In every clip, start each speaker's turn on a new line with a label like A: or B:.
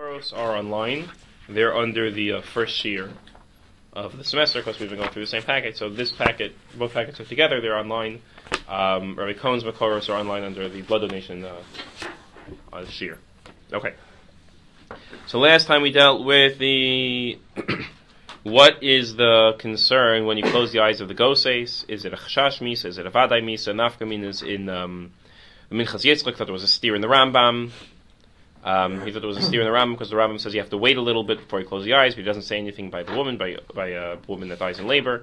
A: Makaros are online. They're under the first shear of the semester because we've been going through the same packet. So this packet, both packets are together. They're online. Rabbi Cohen's Makaros are online under the blood donation shear. Okay. So last time we dealt with the what is the concern when you close the eyes of the goses? Is it a chashash misa? Is it a vaday misa? Nafkamin is in Minchas Yitzchak thought there was a steer in the Rambam. He thought there was a steer in the Rambam because the Rambam says you have to wait a little bit before you close the eyes, but he doesn't say anything by the woman, by a woman that dies in labor.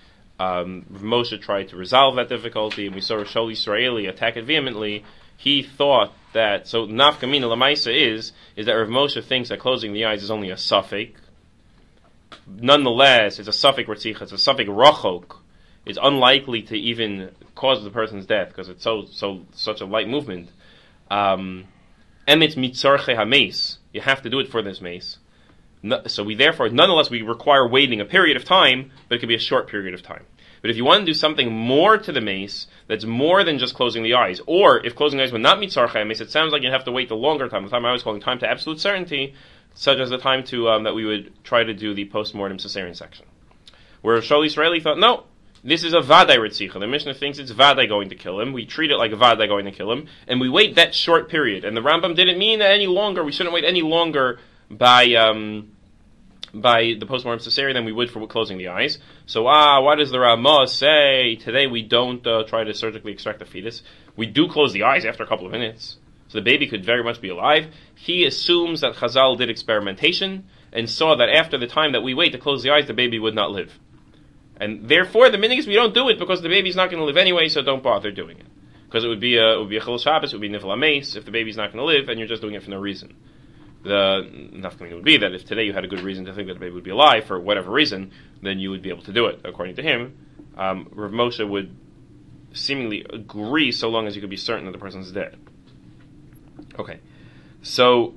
A: Moshe tried to resolve that difficulty, and we saw Shol Yisraeli attack it vehemently. He thought that, so Nafkamina Lamaisa is that Rav Moshe thinks that closing the eyes is only a suffix. Nonetheless, it's a suffix Ratzicha, it's a suffix Rachok. It's unlikely to even cause the person's death because it's such a light movement. Emet mitzarche hameis. You have to do it for this mace. So nonetheless, we require waiting a period of time, but it could be a short period of time. But if you want to do something more to the mace, that's more than just closing the eyes, or if closing the eyes would not mitzarche hameis, it sounds like you have to wait the longer time. The time I was calling time to absolute certainty, such as the time to that we would try to do the post-mortem cesarean section. Where Shol Yisraeli thought, no, this is a vaday ritzicha. The Mishnah thinks it's vaday going to kill him. We treat it like a vaday going to kill him, and we wait that short period. And the Rambam didn't mean that any longer. We shouldn't wait any longer by the postmortem cesarean than we would for closing the eyes. So, what does the Ramah say? Today we don't try to surgically extract the fetus. We do close the eyes after a couple of minutes. So the baby could very much be alive. He assumes that Chazal did experimentation and saw that after the time that we wait to close the eyes, the baby would not live. And therefore, the minig is we don't do it because the baby's not going to live anyway, so don't bother doing it. Because it would be a Chil Shabbos, it would be Nifla Mace, if the baby's not going to live, and you're just doing it for no reason. The nafkamina would be that if today you had a good reason to think that the baby would be alive, for whatever reason, then you would be able to do it, according to him. Rav Moshe would seemingly agree so long as you could be certain that the person's dead. Okay. So,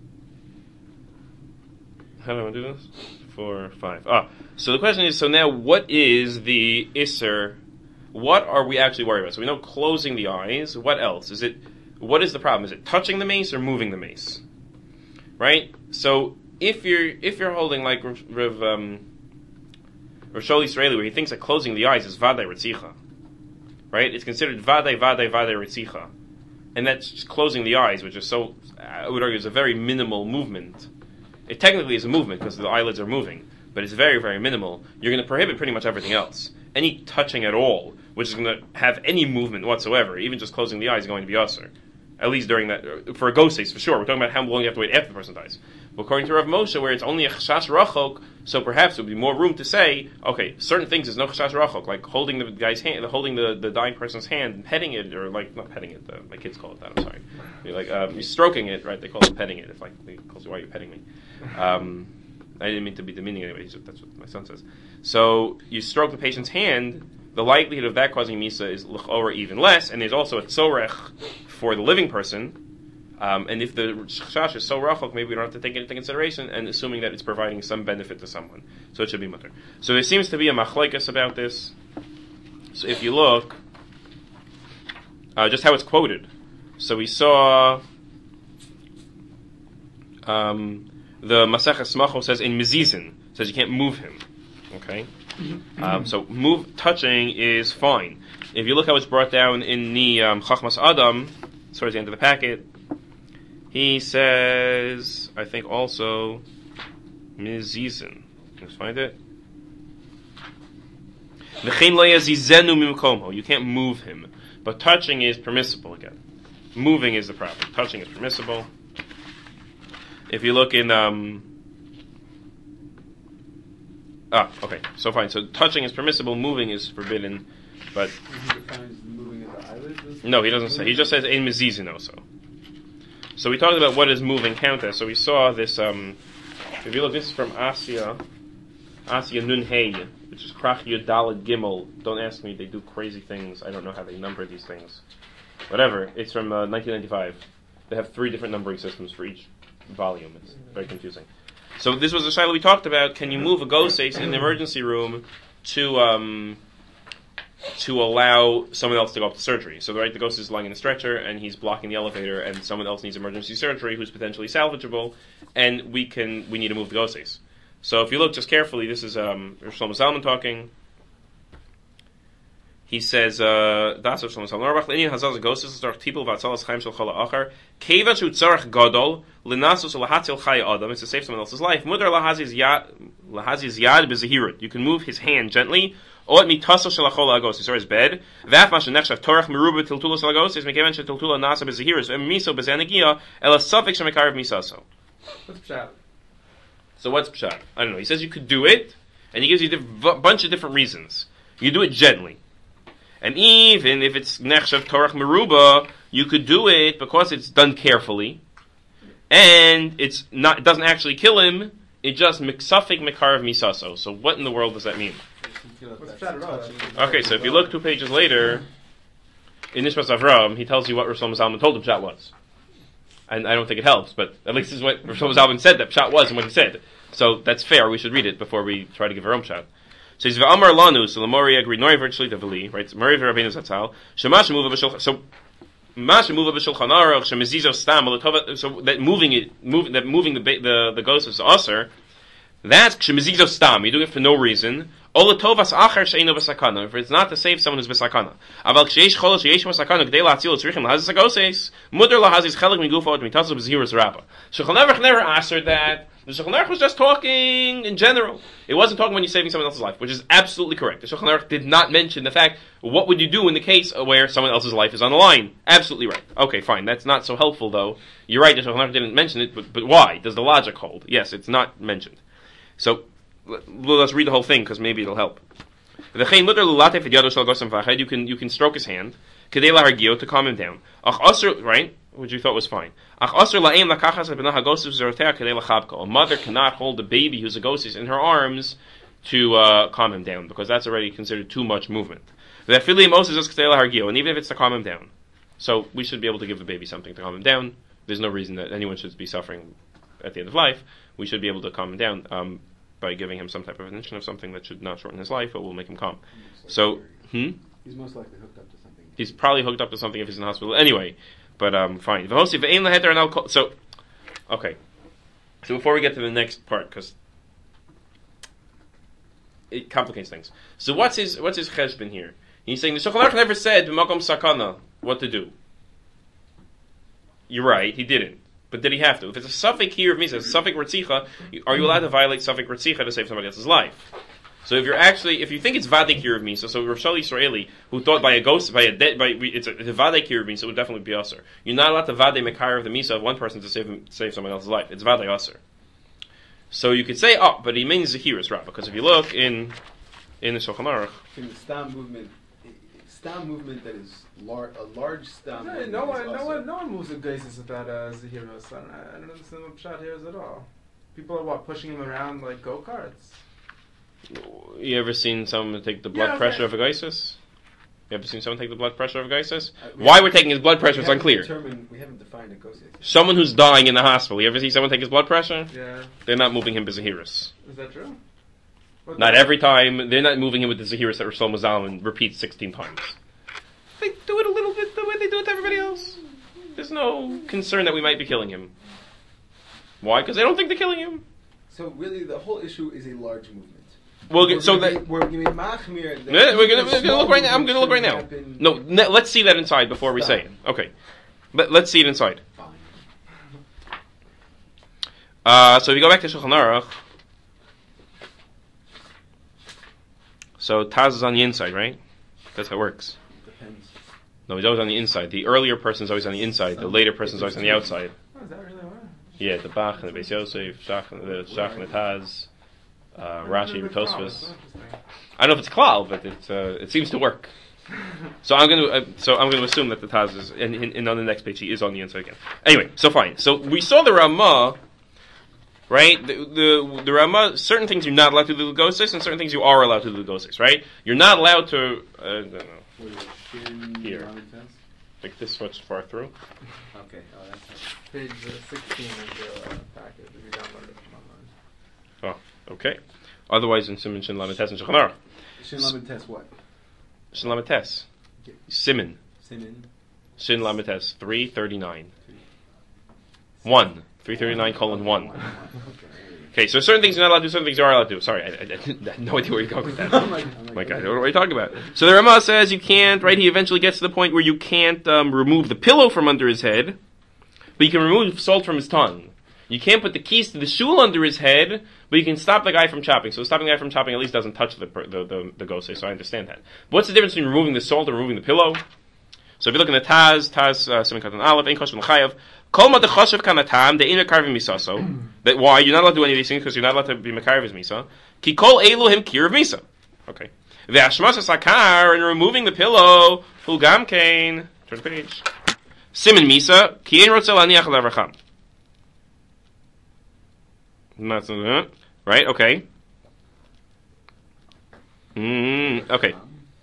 A: how do I want to do this? 4, 5. So the question is, so now what is the Isser? What are we actually worried about? So we know closing the eyes. What else? What is the problem? Is it touching the mace or moving the mace? Right? So if you're holding like Rav Shol Yisraeli, where he thinks that closing the eyes is Vaday Ritzicha. Right? It's considered Vaday Ritzicha. And that's just closing the eyes, which is so, I would argue, is a very minimal movement. It technically is a movement because the eyelids are moving, but it's very, very minimal. You're going to prohibit pretty much everything else. Any touching at all, which is going to have any movement whatsoever, even just closing the eyes, is going to be usher. At least during that, for a ghost case, for sure. We're talking about how long you have to wait after the person dies. But according to Rav Moshe, where it's only a chashash rachok, so perhaps there would be more room to say, okay, certain things is no chashash rachok, like holding the guy's hand, holding the dying person's hand and petting it, or like, not petting it, my kids call it that, I'm sorry. You're stroking it, right? They call it petting it. If they call you, why are you petting me? I didn't mean to be demeaning anyway, that's what my son says. So, you stroke the patient's hand, the likelihood of that causing misa is l'chora even less, and there's also a tzorech for the living person. And if the chash is so rachok, maybe we don't have to take it into consideration, and assuming that it's providing some benefit to someone. So it should be mutter. So there seems to be a machlekes about this. So if you look, just how it's quoted. So we saw the Maseches Smacho says in Mezizin, says you can't move him. Okay? So touching is fine. If you look how it's brought down in the Chachmas Adam, towards the end of the packet, he says, I think also, Mizizin. Can you find it? You can't move him. But touching is permissible again. Moving is the problem. Touching is permissible. If you look in... okay. So fine. So touching is permissible, moving is forbidden, but...
B: He defines moving as the eyelids?
A: No, he doesn't say. He just says, Ein Mizizin also. So we talked about what does moving count as. So we saw this, if you look, this is from Asya Nun Hey, which is Krach Yud Daled Gimel. Don't ask me, they do crazy things. I don't know how they number these things. Whatever, it's from 1995. They have 3 different numbering systems for each volume. It's very confusing. So this was the shiloh we talked about. Can you move a ghost in the emergency room to to allow someone else to go up to surgery. So right, the ghost is lying in a stretcher and he's blocking the elevator, and someone else needs emergency surgery who's potentially salvageable, and we need to move the ghostes. So if you look just carefully, this is Shlomo Zalman talking. He says, "Das of Shlomo Zalman Auerbach, Lenin Hazal Ghostes Tzarich Tipul Vatzalas Chaim Shel Chol Ha'achar Keivan Shu Tzarich Gadol L'Nasus L'Hatzil Chai Adam." It's to save someone else's life. Mudar Lahaziz Yad B'Zehirut. You can move his hand gently. Oet Mitaso Shel Chol Ha'agos. Or his bed. V'af Mash Nechshav Torach Meruba Tiltulos Ha'agos. Is Mekevan Shel Tiltula Nasa B'Zehirut. Miso B'Zanegia Ela Safik Shemekarav Misaso.
B: What's pshat?
A: So what's pshat? I don't know. He says you could do it, and he gives you a bunch of different reasons. You do it gently. And even if it's nechshav torach meruba, you could do it because it's done carefully, and it doesn't actually kill him. It just miksafik mekarav misaso. So what in the world does that mean? Okay, so if you look 2 pages later, in Nishmas Avram, he tells you what Rosh Zalman told him pshat was. And I don't think it helps, but at least this is what Rosh Zalman said that pshat was and what he said. So that's fair. We should read it before we try to give our own pshat. So he's V'amar Lanu, so Lamori agreed, Nori virtually to Vili, right? Mori V'Rabbeinu Zatzal, Shemash Muva B'Shulchan, so Mash Muva B'Shulchan Aruch, Shemizizo Stam, so that moving the ghost is Aser, that's Shemizizo Stam, you're doing it for no reason. Olatovas Acher Sheino B'Sakana, if it's not to save someone who's B'Sakana. Aval K'sheish Chol Sheyesh B'Sakana, G'dei La'atzil Tzrichim L'Hazis HaGoses, Mudar L'Hazis Chelik Migufot, Mitazo B'Zihirus Rabba. Shulchan Aruch never answered that. The Shulchan Aruch was just talking in general. It wasn't talking when you're saving someone else's life, which is absolutely correct. The Shulchan Aruch did not mention the fact, what would you do in the case where someone else's life is on the line? Absolutely right. Okay, fine. That's not so helpful, though. You're right, the Shulchan Aruch didn't mention it, but why? Does the logic hold? Yes, it's not mentioned. So, let's read the whole thing, because maybe it'll help. You can stroke his hand, to calm him down. Right? Which you thought was fine. A mother cannot hold a baby who's a ghost in her arms to calm him down, because that's already considered too much movement. And even if it's to calm him down. So we should be able to give the baby something to calm him down. There's no reason that anyone should be suffering at the end of life. We should be able to calm him down by giving him some type of attention of something that should not shorten his life, but will make him calm. So,
B: He's most likely hooked up to something.
A: He's probably hooked up to something if he's in the hospital. Anyway, but fine. So, okay. So before we get to the next part, because it complicates things. So what's his cheshbon here? He's saying the Shulchan Aruch never said b'makom sakana what to do. You're right, he didn't. But did he have to? If it's a suffix here of misa, a suffix retzicha, are you allowed to violate suffix retzicha to save somebody else's life? So if you think it's vadik here of misa, so Rosh Yisraeli, who thought by a ghost, it's a vadik here of misa, it would definitely be aser. You're not allowed to vadik mekayr of the misa of one person to save someone else's life. It's vadik aser. So you could say, but he means zahiris, right? Because if you look in the Shulchan Aruch,
B: in the stam movement that is a large stam.
C: No one moves the geises without zahiros. I don't understand what pshat here is at all. People are pushing him around like go-karts.
A: You ever seen someone take the blood pressure of a geisis? You ever seen someone take the blood pressure of a geisis? Why we're taking his blood pressure is unclear.
B: We haven't defined a ghost yet.
A: Someone who's dying in the hospital. You ever see someone take his blood pressure?
C: Yeah.
A: They're not moving him with zahiris.
C: Is that true?
A: Not every time. They're not moving him with the zahiris that Shlomo Zalman repeats 16 times. They do it a little bit the way they do it to everybody else. There's no concern that we might be killing him. Why? Because they don't think they're killing him.
B: So really, the whole issue is a large movement.
A: We're
B: going to look
A: right now. I'm going to look right now. No, let's see that inside before we say it. Okay, let's see it inside. So if you go back to Shulchan Aruch, so Taz is on the inside, right? That's how it works.
B: Depends.
A: No, he's always on the inside. The earlier person is always on the inside. The later person is always on the outside.
C: Oh, is that really what?
A: Yeah, the Bach and the Beis Yosef, Shach and the Taz. Rashi, Tosfos. I don't know if it's klal, but it seems to work. So I'm going to assume that the Taz is, and on the next page he is on the inside again. Anyway, so fine. So we saw the Ramah, right? The Ramah. Certain things you're not allowed to do the ghosts, and certain things you are allowed to do the ghosts, right? You're not allowed to. I don't know. Here, like this much far through.
B: Okay. Oh, that's
C: page 16 of the package. If you download it from online.
A: Oh. Okay. Otherwise, in Siman Shin Lamed Tes and Shulchan Aruch.
B: Shin Lamed Tes what?
A: Shin Lamates. Simin.
B: Simon.
A: Shin Lamates. 339. 1. 339:1. Okay, so certain things you're not allowed to do, certain things you are allowed to do. Sorry, I had no idea where you're going with that. My God, what are you talking about? So the Rama says you can't, right? He eventually gets to the point where you can't remove the pillow from under his head, but you can remove salt from his tongue. You can't put the keys to the shul under his head, but you can stop the guy from chopping. So stopping the guy from chopping at least doesn't touch the gosei, so I understand that. But what's the difference between removing the salt and removing the pillow? So if you look in the Taz, Siman Katan Aleph, Ein Choshev L'Chayav, Kol Ma D'Choshev Kanatam, De'ein Mekarvim Misaso. That why you're not allowed to do any of these things because you're not allowed to be Mekarv his Misa. Ki Kol Elu Him Kir of Misa. Okay. Ve'ashmas Sakar, and removing the pillow, Hu Gam Kain. Turn the page. Siman Misa, Ki Ein Rotzel Aniach Levracham. Right? Okay. Okay.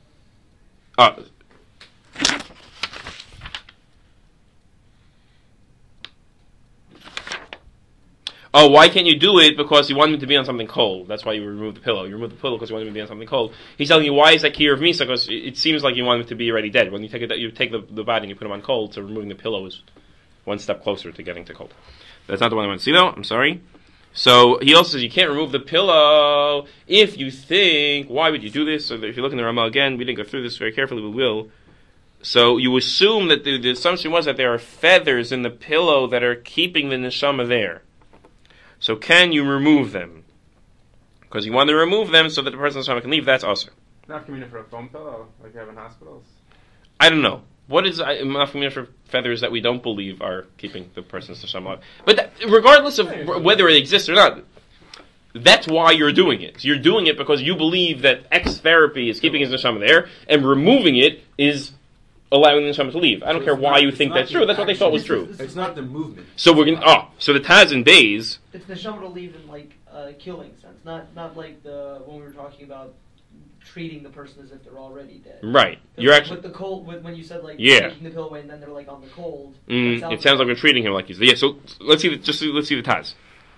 A: Oh, why can't you do it? Because you want him to be on something cold. That's why you remove the pillow. You remove the pillow because you want him to be on something cold. He's telling you, why is that Kir of Misa? Because it seems like you want him to be already dead. When you take the body and you put him on cold, so removing the pillow is one step closer to getting to cold. That's not the one I want to see, though. I'm sorry. So he also says you can't remove the pillow if you think, why would you do this? So if you look in the Ramah again, we didn't go through this very carefully, we will. So you assume that the assumption was that there are feathers in the pillow that are keeping the neshama there. So can you remove them? Because you want to remove them so that the person's neshama can leave, that's also.
C: Not convenient for a foam pillow, like you have in hospitals.
A: I don't know. What is not convenient for feathers that we don't believe are keeping the person's neshama alive? But regardless of whether it exists or not, that's why you're doing it. You're doing it because you believe that X therapy is keeping his neshama there, and removing it is allowing the neshama to leave. I don't care why you think that's true. That's what they thought was true.
B: It's not the movement.
A: So we're going. So the Taz and Bays.
D: It's neshama to leave in like killing sense, not like when we were talking about treating the person as if they're already dead.
A: Right. You're actually
D: with the cold. When you said like
A: taking
D: the pill away and then they're like on the cold.
A: It sounds like we're treating him like he's So let's see. Let's see the Taz.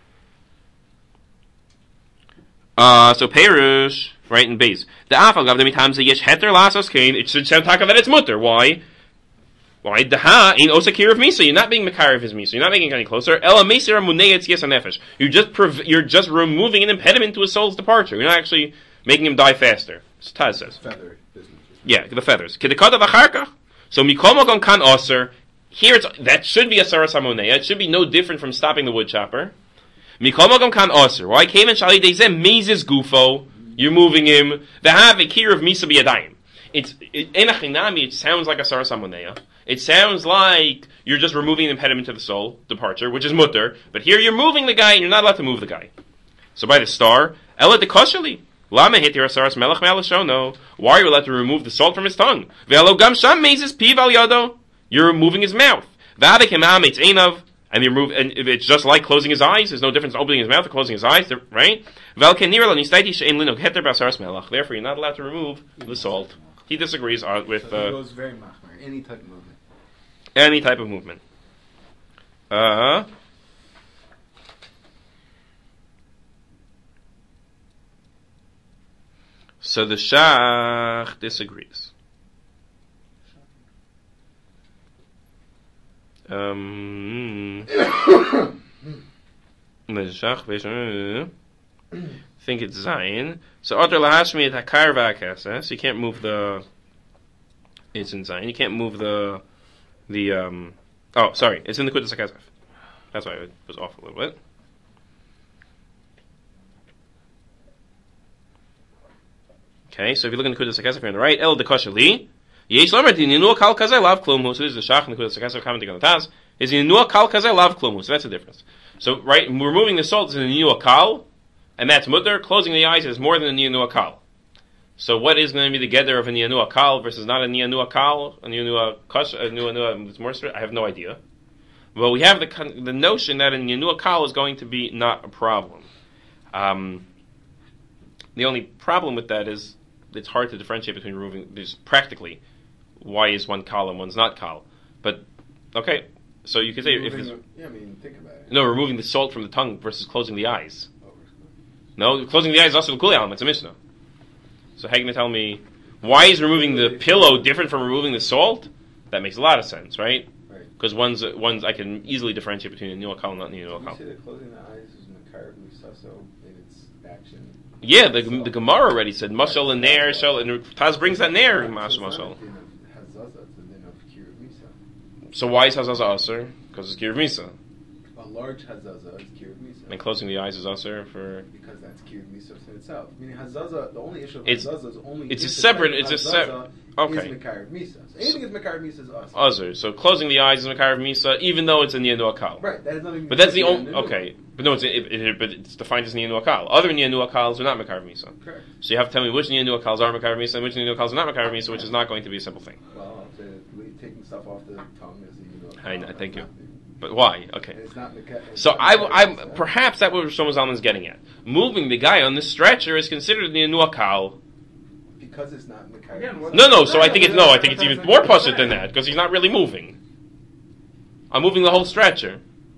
A: So Perush, right, in Beis. The Afal Gav Demitamze Yesh Heter Lasos Kain. It should sound talking that it's mutter. Why? Why? Daha in Osakir of Misa. You're not being Makar of his Misa. You're not making it any closer. Ela Mesir Muneyetz Yes Nefesh. You're just removing an impediment to his soul's departure. You're not actually making him die faster. As Taz says.
B: Feather business.
A: Yeah, the feathers. Kedekada v'charkach. So Mikomogon kan Oser. Here that should be a Saras Hamoneya. It should be no different from stopping the wood chopper. Mikomagam kan Oser. Why came in Shali Dezem Mezes Gufo? You're moving him. The have a kir of Misa Biyadayim. It sounds like a Saras Hamoneya. It sounds like you're just removing an impediment to the soul departure, which is mutter. But here you're moving the guy, and you're not allowed to move the guy. So by the star, Ela de Koshali. Lama hit your Saras Melech Melashono. Why are you allowed to remove the salt from his tongue? Velo Gam Sham Mezes Piv Al Yado. You're removing his mouth. Vadikim It's Einav. And if it's just like closing his eyes, there's no difference opening his mouth or closing his eyes, right? Therefore, you're not allowed to remove the salt. He disagrees with...
B: So he goes very machmir, any type of movement.
A: Any type of movement. So the Shach disagrees. Think it's Zayin. So Otter Lahashmi at Hakar Vakasa. So you can't move the. It's in Zayin. You can't move the. Oh, sorry. It's in the Kudas HaKesef. That's why it was off a little bit. Okay, so if you look in the Kudas HaKesef here on the right, El Dekoshali. Yesh Lamer Dininu Kal Kazai Lav Klumu. So this is the Shach and the Kudas HaKesef commenting on the Taz. Is Dininu Kal Kazai Lav Klumu. So that's the difference. So right, removing the salt is in the Dininu Kal, and that's mutter. Closing the eyes is more than the Dininu Kal. So what is going to be the gather of a Dininu Kal versus not a Dininu Kal? A Dininu Kosh, a Dininu more. I have no idea. Well, we have the notion that a Dininu Kal is going to be not a problem. The only problem with that is it's hard to differentiate between removing. There's practically. Why is one kal and one's not kal? But, okay, so you could say if it's...
B: Yeah, I mean, think about it.
A: No, removing the salt from the tongue versus closing the eyes. No, closing the eyes is also the kuli alam, it's a mishnah. So how are you going to tell me Why is removing the pillow different from removing the salt? That makes a lot of sense, right?
B: Right.
A: Because one's I can easily differentiate between a new akal and not a new
B: You
A: akal.
B: say that closing the eyes is Makar Musa, so maybe it's action.
A: Yeah, the Gemara already said mashal and nair shal, and Taz brings that nair mashal.
B: Hazaza, it's the din of Kiruv Misa.
A: So why is hazaza aser? Because it's kiruv misa,
B: A large Hazaza is Kiruv Misa.
A: and closing the eyes is aser for.
B: Because that's Kiruv Misa in itself. Meaning Hazaza, the only issue of
A: It's-
B: Hazaza is only
A: it's a
B: if the
A: separate-
B: type of
A: it's a sep-
B: Hazaza
A: okay.
B: is Makar Misa. So anything is Makar Misa is us.
A: Aser. So closing the eyes is makar misa, even though it's a nianu akal.
B: Right, that is nothing.
A: But that's the only. Okay, but no, but it's defined as nianu akal. Other nianu akals are not makar misa.
B: Correct.
A: So you have to tell me which nianu akals are makar misa and which nianu akals are not makar misa, which is not going to be a simple thing.
B: Well, taking stuff off the tongue is the
A: I know, thank you. But why? Okay.
B: It's not Makar.
A: So I'm perhaps that's what Shlomo Zalman is getting at. Moving the guy on the stretcher is considered nianu akal.
B: Because it's not Makar.
C: Again, what-
A: No. So I think it's even more pashut than that because he's not really moving. I'm moving the whole stretcher.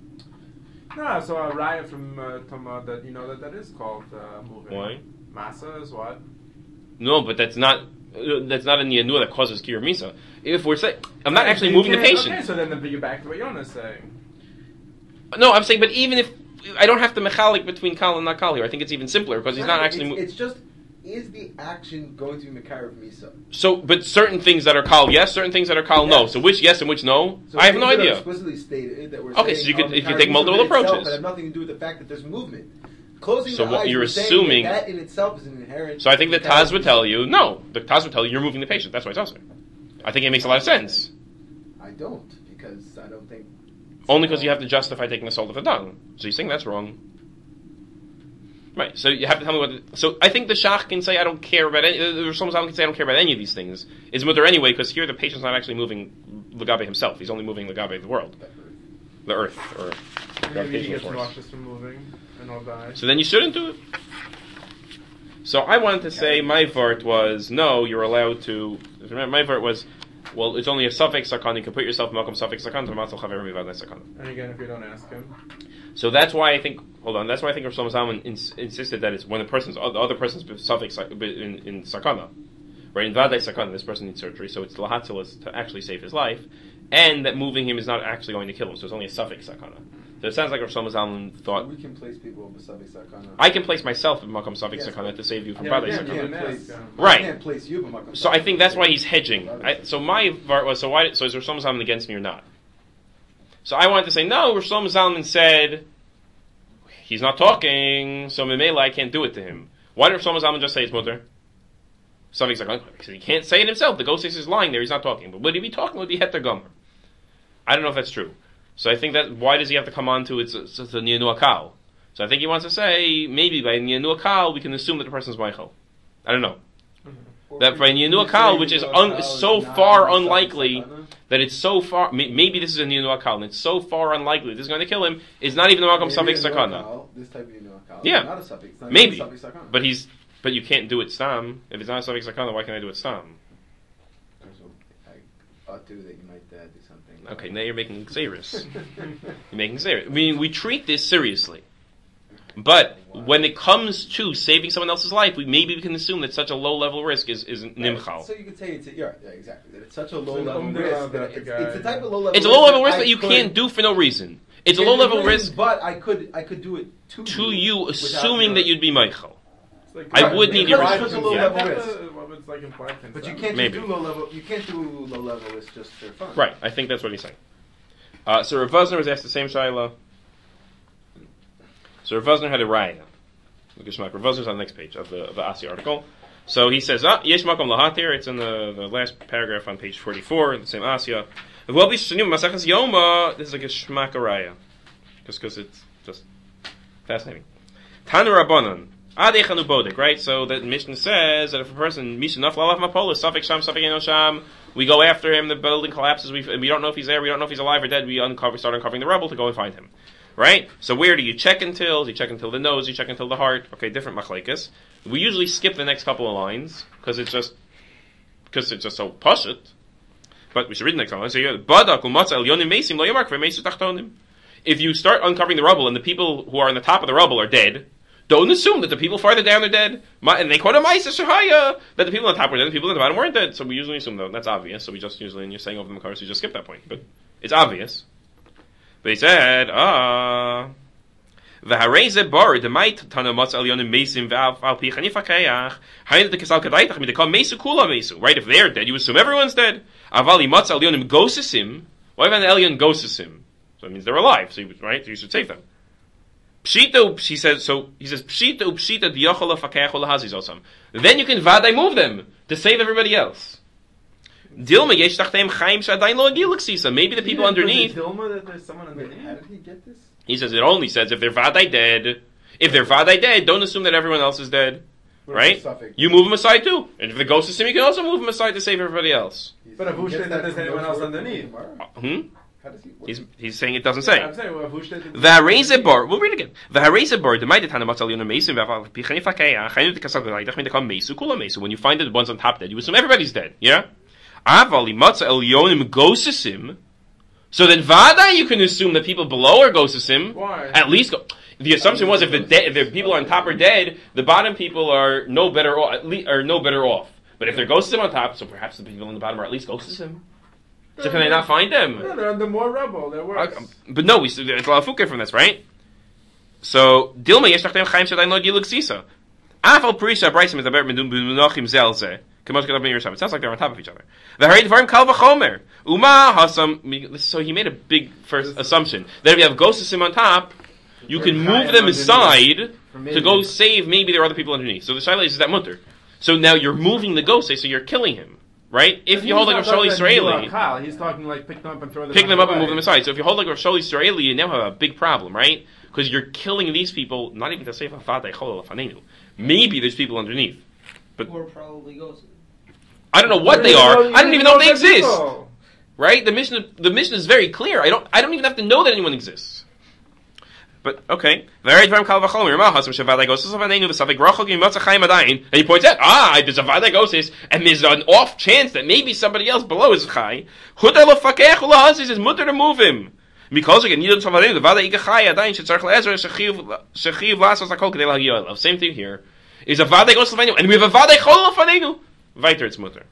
C: No, so a raya from Tama that that is called moving.
A: Why?
C: Masa is what?
A: No, but that's not a nianu that causes kiruv misa. If we're saying, I'm not actually
C: You
A: moving the
C: can't-
A: patient.
C: Okay, so then you back to what Yona's saying.
A: No, I'm saying, but even if I don't have to mechalik between kal and not kal here, I think it's even simpler because he's not actually.
B: It's just, is the action going to be Makar of Misa?
A: So, but certain things that are kal, yes. Certain things that are kal, no.
B: Yes.
A: So which yes and which no?
B: So
A: I have
B: things
A: no
B: that are
A: idea.
B: explicitly stated that we're
A: Okay,
B: saying
A: so you could-
B: are
A: if you
B: Makar
A: take
B: of
A: multiple
B: Misa in itself
A: approaches.
B: that have nothing to do with the fact that there's movement. Closing
A: So
B: the
A: what
B: eyes,
A: you're
B: we're saying
A: assuming-
B: that in itself is an inherent.
A: So I think that
B: Makar
A: Taz
B: of
A: would
B: Misa.
A: tell you no. The Taz would tell you you're moving the patient. That's why it's also. I think it makes a lot of sense.
B: I don't, because I don't think.
A: Only because you have to justify taking the salt of the tongue. So you're saying that's wrong. Right, so you have to tell me what. So I think the Shach can say I don't care about any. Or someone can say I don't care about any of these things. It's mutter anyway because here the patient's not actually moving Lagabe himself. He's only moving Lagabe the world, the earth, or
C: Maybe he
A: gravitational
C: gets
A: force.
C: nauseous from moving and all that.
A: So then you shouldn't do it. So I wanted to say my vart was no. You're allowed to. Remember, my vart was well. It's only a suffix sakana. You can put yourself in malkum suffix sakana to matzal chaver mivad sakana.
C: And again, if you don't ask him.
A: So that's why I think. Hold on. That's why I think Rav Shlomo Zalman insisted that it's when the other person's suffix in sakana, right? In vadai sakana, this person needs surgery, so it's lahatzilas to actually save his life, and that moving him is not actually going to kill him. So it's only a suffix sakana. So it sounds like Rav Shlomo Zalman thought
B: We can place people with Masabik Sakana.
A: I can place myself in makom suffix
B: Yes,
A: sakana to save you from
C: Yeah,
A: vadai
C: yeah,
A: sakana.
C: yeah.
B: Can't place,
A: Right.
B: I can't place you, but Makam
A: So I think that's why he's
B: Sakana.
A: hedging. So my vart was so why? So is Rav Shlomo Zalman against me or not? So I wanted to say no. Rav Shlomo Zalman said he's not talking, so Memela I can't do it to him. Why did Rav Shlomo Zalman just say it's mutter? Something's like because he can't say it himself. The ghost is lying there. He's not talking. But would he be talking? Would he heter gomer? I don't know if that's true. So I think that why does he have to come on to it's a nianu akal? So I think he wants to say maybe by nianu akal we can assume that the person's Michael. I don't know.
B: Or
A: That by
B: can you
A: nianu
B: say
A: akal, which is
B: Nianu Akal
A: so
B: is not
A: far
B: Masabik
A: unlikely
B: Sakana?
A: that it's so far. Maybe this is a nianu akal, and it's so far unlikely this is going to kill him. Is not even a makom
B: Maybe
A: suffix
B: Nianu
A: sakana.
B: Akal, this type of Nianu Akal,
A: Yeah.
B: not a suffix. It's not
A: Maybe,
B: even a suffix Sakana.
A: but you can't do it stam. If it's not a suffix sakana, why can't I do it stam?
B: So I ought to that you might do something.
A: Okay, now you're making serious. You're making serious. I mean, we treat this seriously. But when it comes to saving someone else's life, maybe we can assume that such a low level risk is nimchal.
B: So you could say it's yeah, exactly. That it's such a low
C: So
B: level
C: the
B: risk.
C: umbrella
B: That
C: that
B: it's,
C: the guy-
B: it's a type of low level.
A: It's a low level risk
B: I
A: that you
B: could-
A: can't do for no reason. It's a
B: can't
A: low
B: do
A: level
B: for
A: risk
B: but I could do it
A: to you,
B: without
A: assuming
B: your-
A: that you'd be Michael.
C: It's like
A: I would need your
C: implied
B: risk.
C: consent.
B: Such a low level
C: Yeah,
B: risk.
C: what it's like implied consent.
B: But you can't
A: Maybe.
B: just do low level. You can't do low level risk just for fun.
A: Right, I think that's what he's saying. So Rav Vosner was asked the same shaila. So Rav Vosner had a raya. Look at Rav Vosner's on the next page of the Asi article. So he says, yesh makom lahatir. It's in the last paragraph on page 44 in the same Asya. This is like a Geshmak raya. Just because it's just fascinating. Tanu Rabbanon. Adechanu Bodek, right? So the Mishnah says that if a person, Mishnah Nafla Alav Mapola, Safek Sham, Safek Eno Sham, we go after him, the building collapses, we don't know if he's there, we don't know if he's alive or dead, we start uncovering the rubble to go and find him. Right? So where do you check until? Do you check until the nose? You check until the heart? Okay, different machlekes. We usually skip the next couple of lines, because it's just so pashut. But we should read the next line. So you Badak Umatza Elyonim Mesim Lo Yamark Ve'Mesu Tachtonim. If you start uncovering the rubble and the people who are on the top of the rubble are dead, don't assume that the people farther down are dead. And they quote a Ma'aser Shahaya that the people on top were dead, and the people on the bottom weren't dead. So we usually assume though that's obvious. So we just usually, when you're saying over the Makar, so you just skip that point. But it's obvious. But he said, V'hareze bar the might tana matz alyonim mesim v'al pichani fakayach. Hayin the kesal kadaitach mi dekam mesu kula mesu. Right? If they're dead, you assume everyone's dead. Avali matz alyonim gosesim. Why have an alien gosesim? So it means they're alive. So right? So you should save them. Pshita, he says. So he says pshita upshita diyochol fakayach olahazis osam. Then you can vaday move them to save everybody else. Dilma yesh tachteim chaim shadayin lo agilaksisa. Maybe the people underneath.
C: Dilma that there's someone underneath.
B: How did he get this?
A: He says it only says if they're vaday dead. If they're vaday dead, don't assume that everyone else is dead. Right? You move them aside too. And if the ghost is him, you can also move them aside to save everybody else.
C: But who said that there's anyone else underneath?
B: How does he?
A: He's saying it doesn't say.
C: I'm saying, well,
A: The hareze bar. We'll read it again. The hareze bar. The mighty tana matzal yonah mesim v'aval pichani fakaya. Chaynu tekasal g'layidach min dekam mesu kula mesu. When you find that the ones on top dead, you assume everybody's dead. Yeah. Avali matzal yonim gosesim. So then vada you can assume that people below are gosesim.
C: Why?
A: At least go. The assumption was if the people on top are dead, the bottom people are no better off. But if they're gosesim on top, so perhaps the people on the bottom are at least gosesim. So can they not find them?
C: No, they're under more rubble. They're worse.
A: But no, there's a lot of fukah from this, right? So Dilma yesh tachteim chaim shadayin lo giluk sisa. Afal prisha braysim is the ber medum b'munachim zelze. It sounds like they're on top of each other. The Harid Varim Kal V'chomer Uma Hasam. So he made a big first assumption that if you have gosesim on top, you can move them aside to go save. Maybe there are other people underneath. So the shaila is that mutter. So now you're moving the ghost, so you're killing him, right? If you hold like Rav Shaul Yisraeli,
C: he's talking like pick them up and throw them.
A: Pick them up and move them aside. So if you hold like Rav Shaul Yisraeli, you now have a big problem, right? Because you're killing these people, not even to save Afadei Chol Lafanenu. Maybe there's people underneath, but
D: or probably ghosts.
A: I don't know what they are. I don't even know if they exist. Right? The mission is very clear. I don't even have to know that anyone exists. But okay. And he points out, there's a Vadagosis, and there's an off chance that maybe somebody else below is Chai. Is mutter to move him. Because again, same thing here. Is a Vadagosis, and we have a Vadagosis. Weiter it's mutter.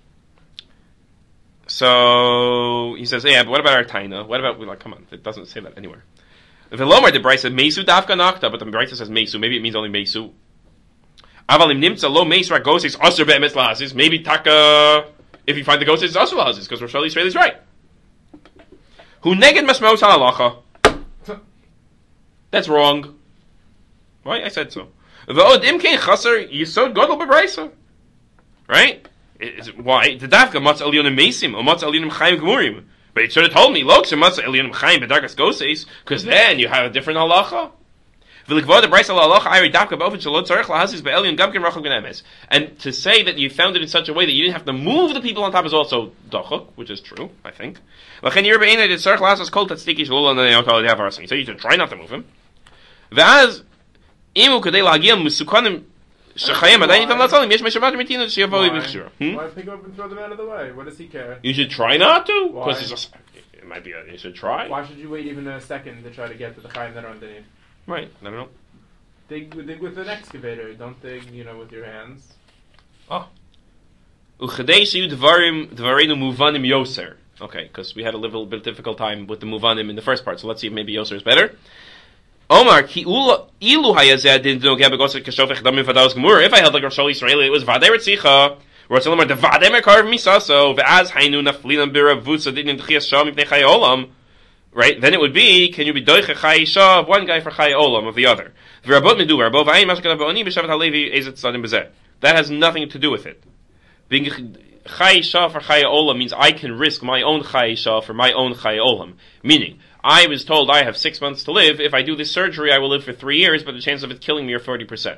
A: So he says, yeah, but what about our taina? What about, we're like, come on, it doesn't say that anywhere. If the Lomar, the Bryce says mesu dafka nakta, but the Bryce says mesu, maybe it means only mesu. Avalim nimtza lo mesu ragosis aser be'emes lahazis. Maybe taka, if you find the ghost, it's aser lahazis, because Rosh Hashanah is right. Hu neged masmos halacha. That's wrong. Right? I said so. V'od imkein chaser yisod godel be'brysa. Right? Why? The dafka matz elyonim mesim or matz elyonim chayim gemurim. But it should have told me, look, matz elyonim chayim bedargas goses, because then you have a different halacha. And to say that you found it in such a way that you didn't have to move the people on top is also dachuk, which is true, I think. So you should try not to move him.
C: Why pick up and throw them out of the way? What does he care?
A: You should try not to. Because it might be you should try.
C: Why should you wait even a second to try to get to the chayim that are underneath?
A: Right. I don't know.
C: Dig with an excavator. Don't dig, with your hands.
A: Okay, because we had a little bit difficult time with the muvanim in the first part. So let's see if maybe Yoser is better. Omar, ki ilu hayazeh didn't know Gabagos Kashofech Damim Fadaos Gemur. If I held like Rosh Israeli, it was Vadei Retzicha. Rotzelamar the Vadei Merkar Misaso ve'az Hainu Naflinam Biravutza Didn't Chias Sham Mipnei Chay Olam. Right? Then it would be, can you be Doiche Chay Shah of one guy for Chay Olam of the other? V'rabot Medu Rabot V'ayim Mashkana Ba'oni B'Shavat HaLevi Ezet Tzadim Bezeh. That has nothing to do with it. Being Chay Shah for Chay Olam means I can risk my own Chay Shah for my own Chay Olam. Meaning, I was told I have 6 months to live. If I do this surgery, I will live for 3 years, but the chance of it killing me are 40%.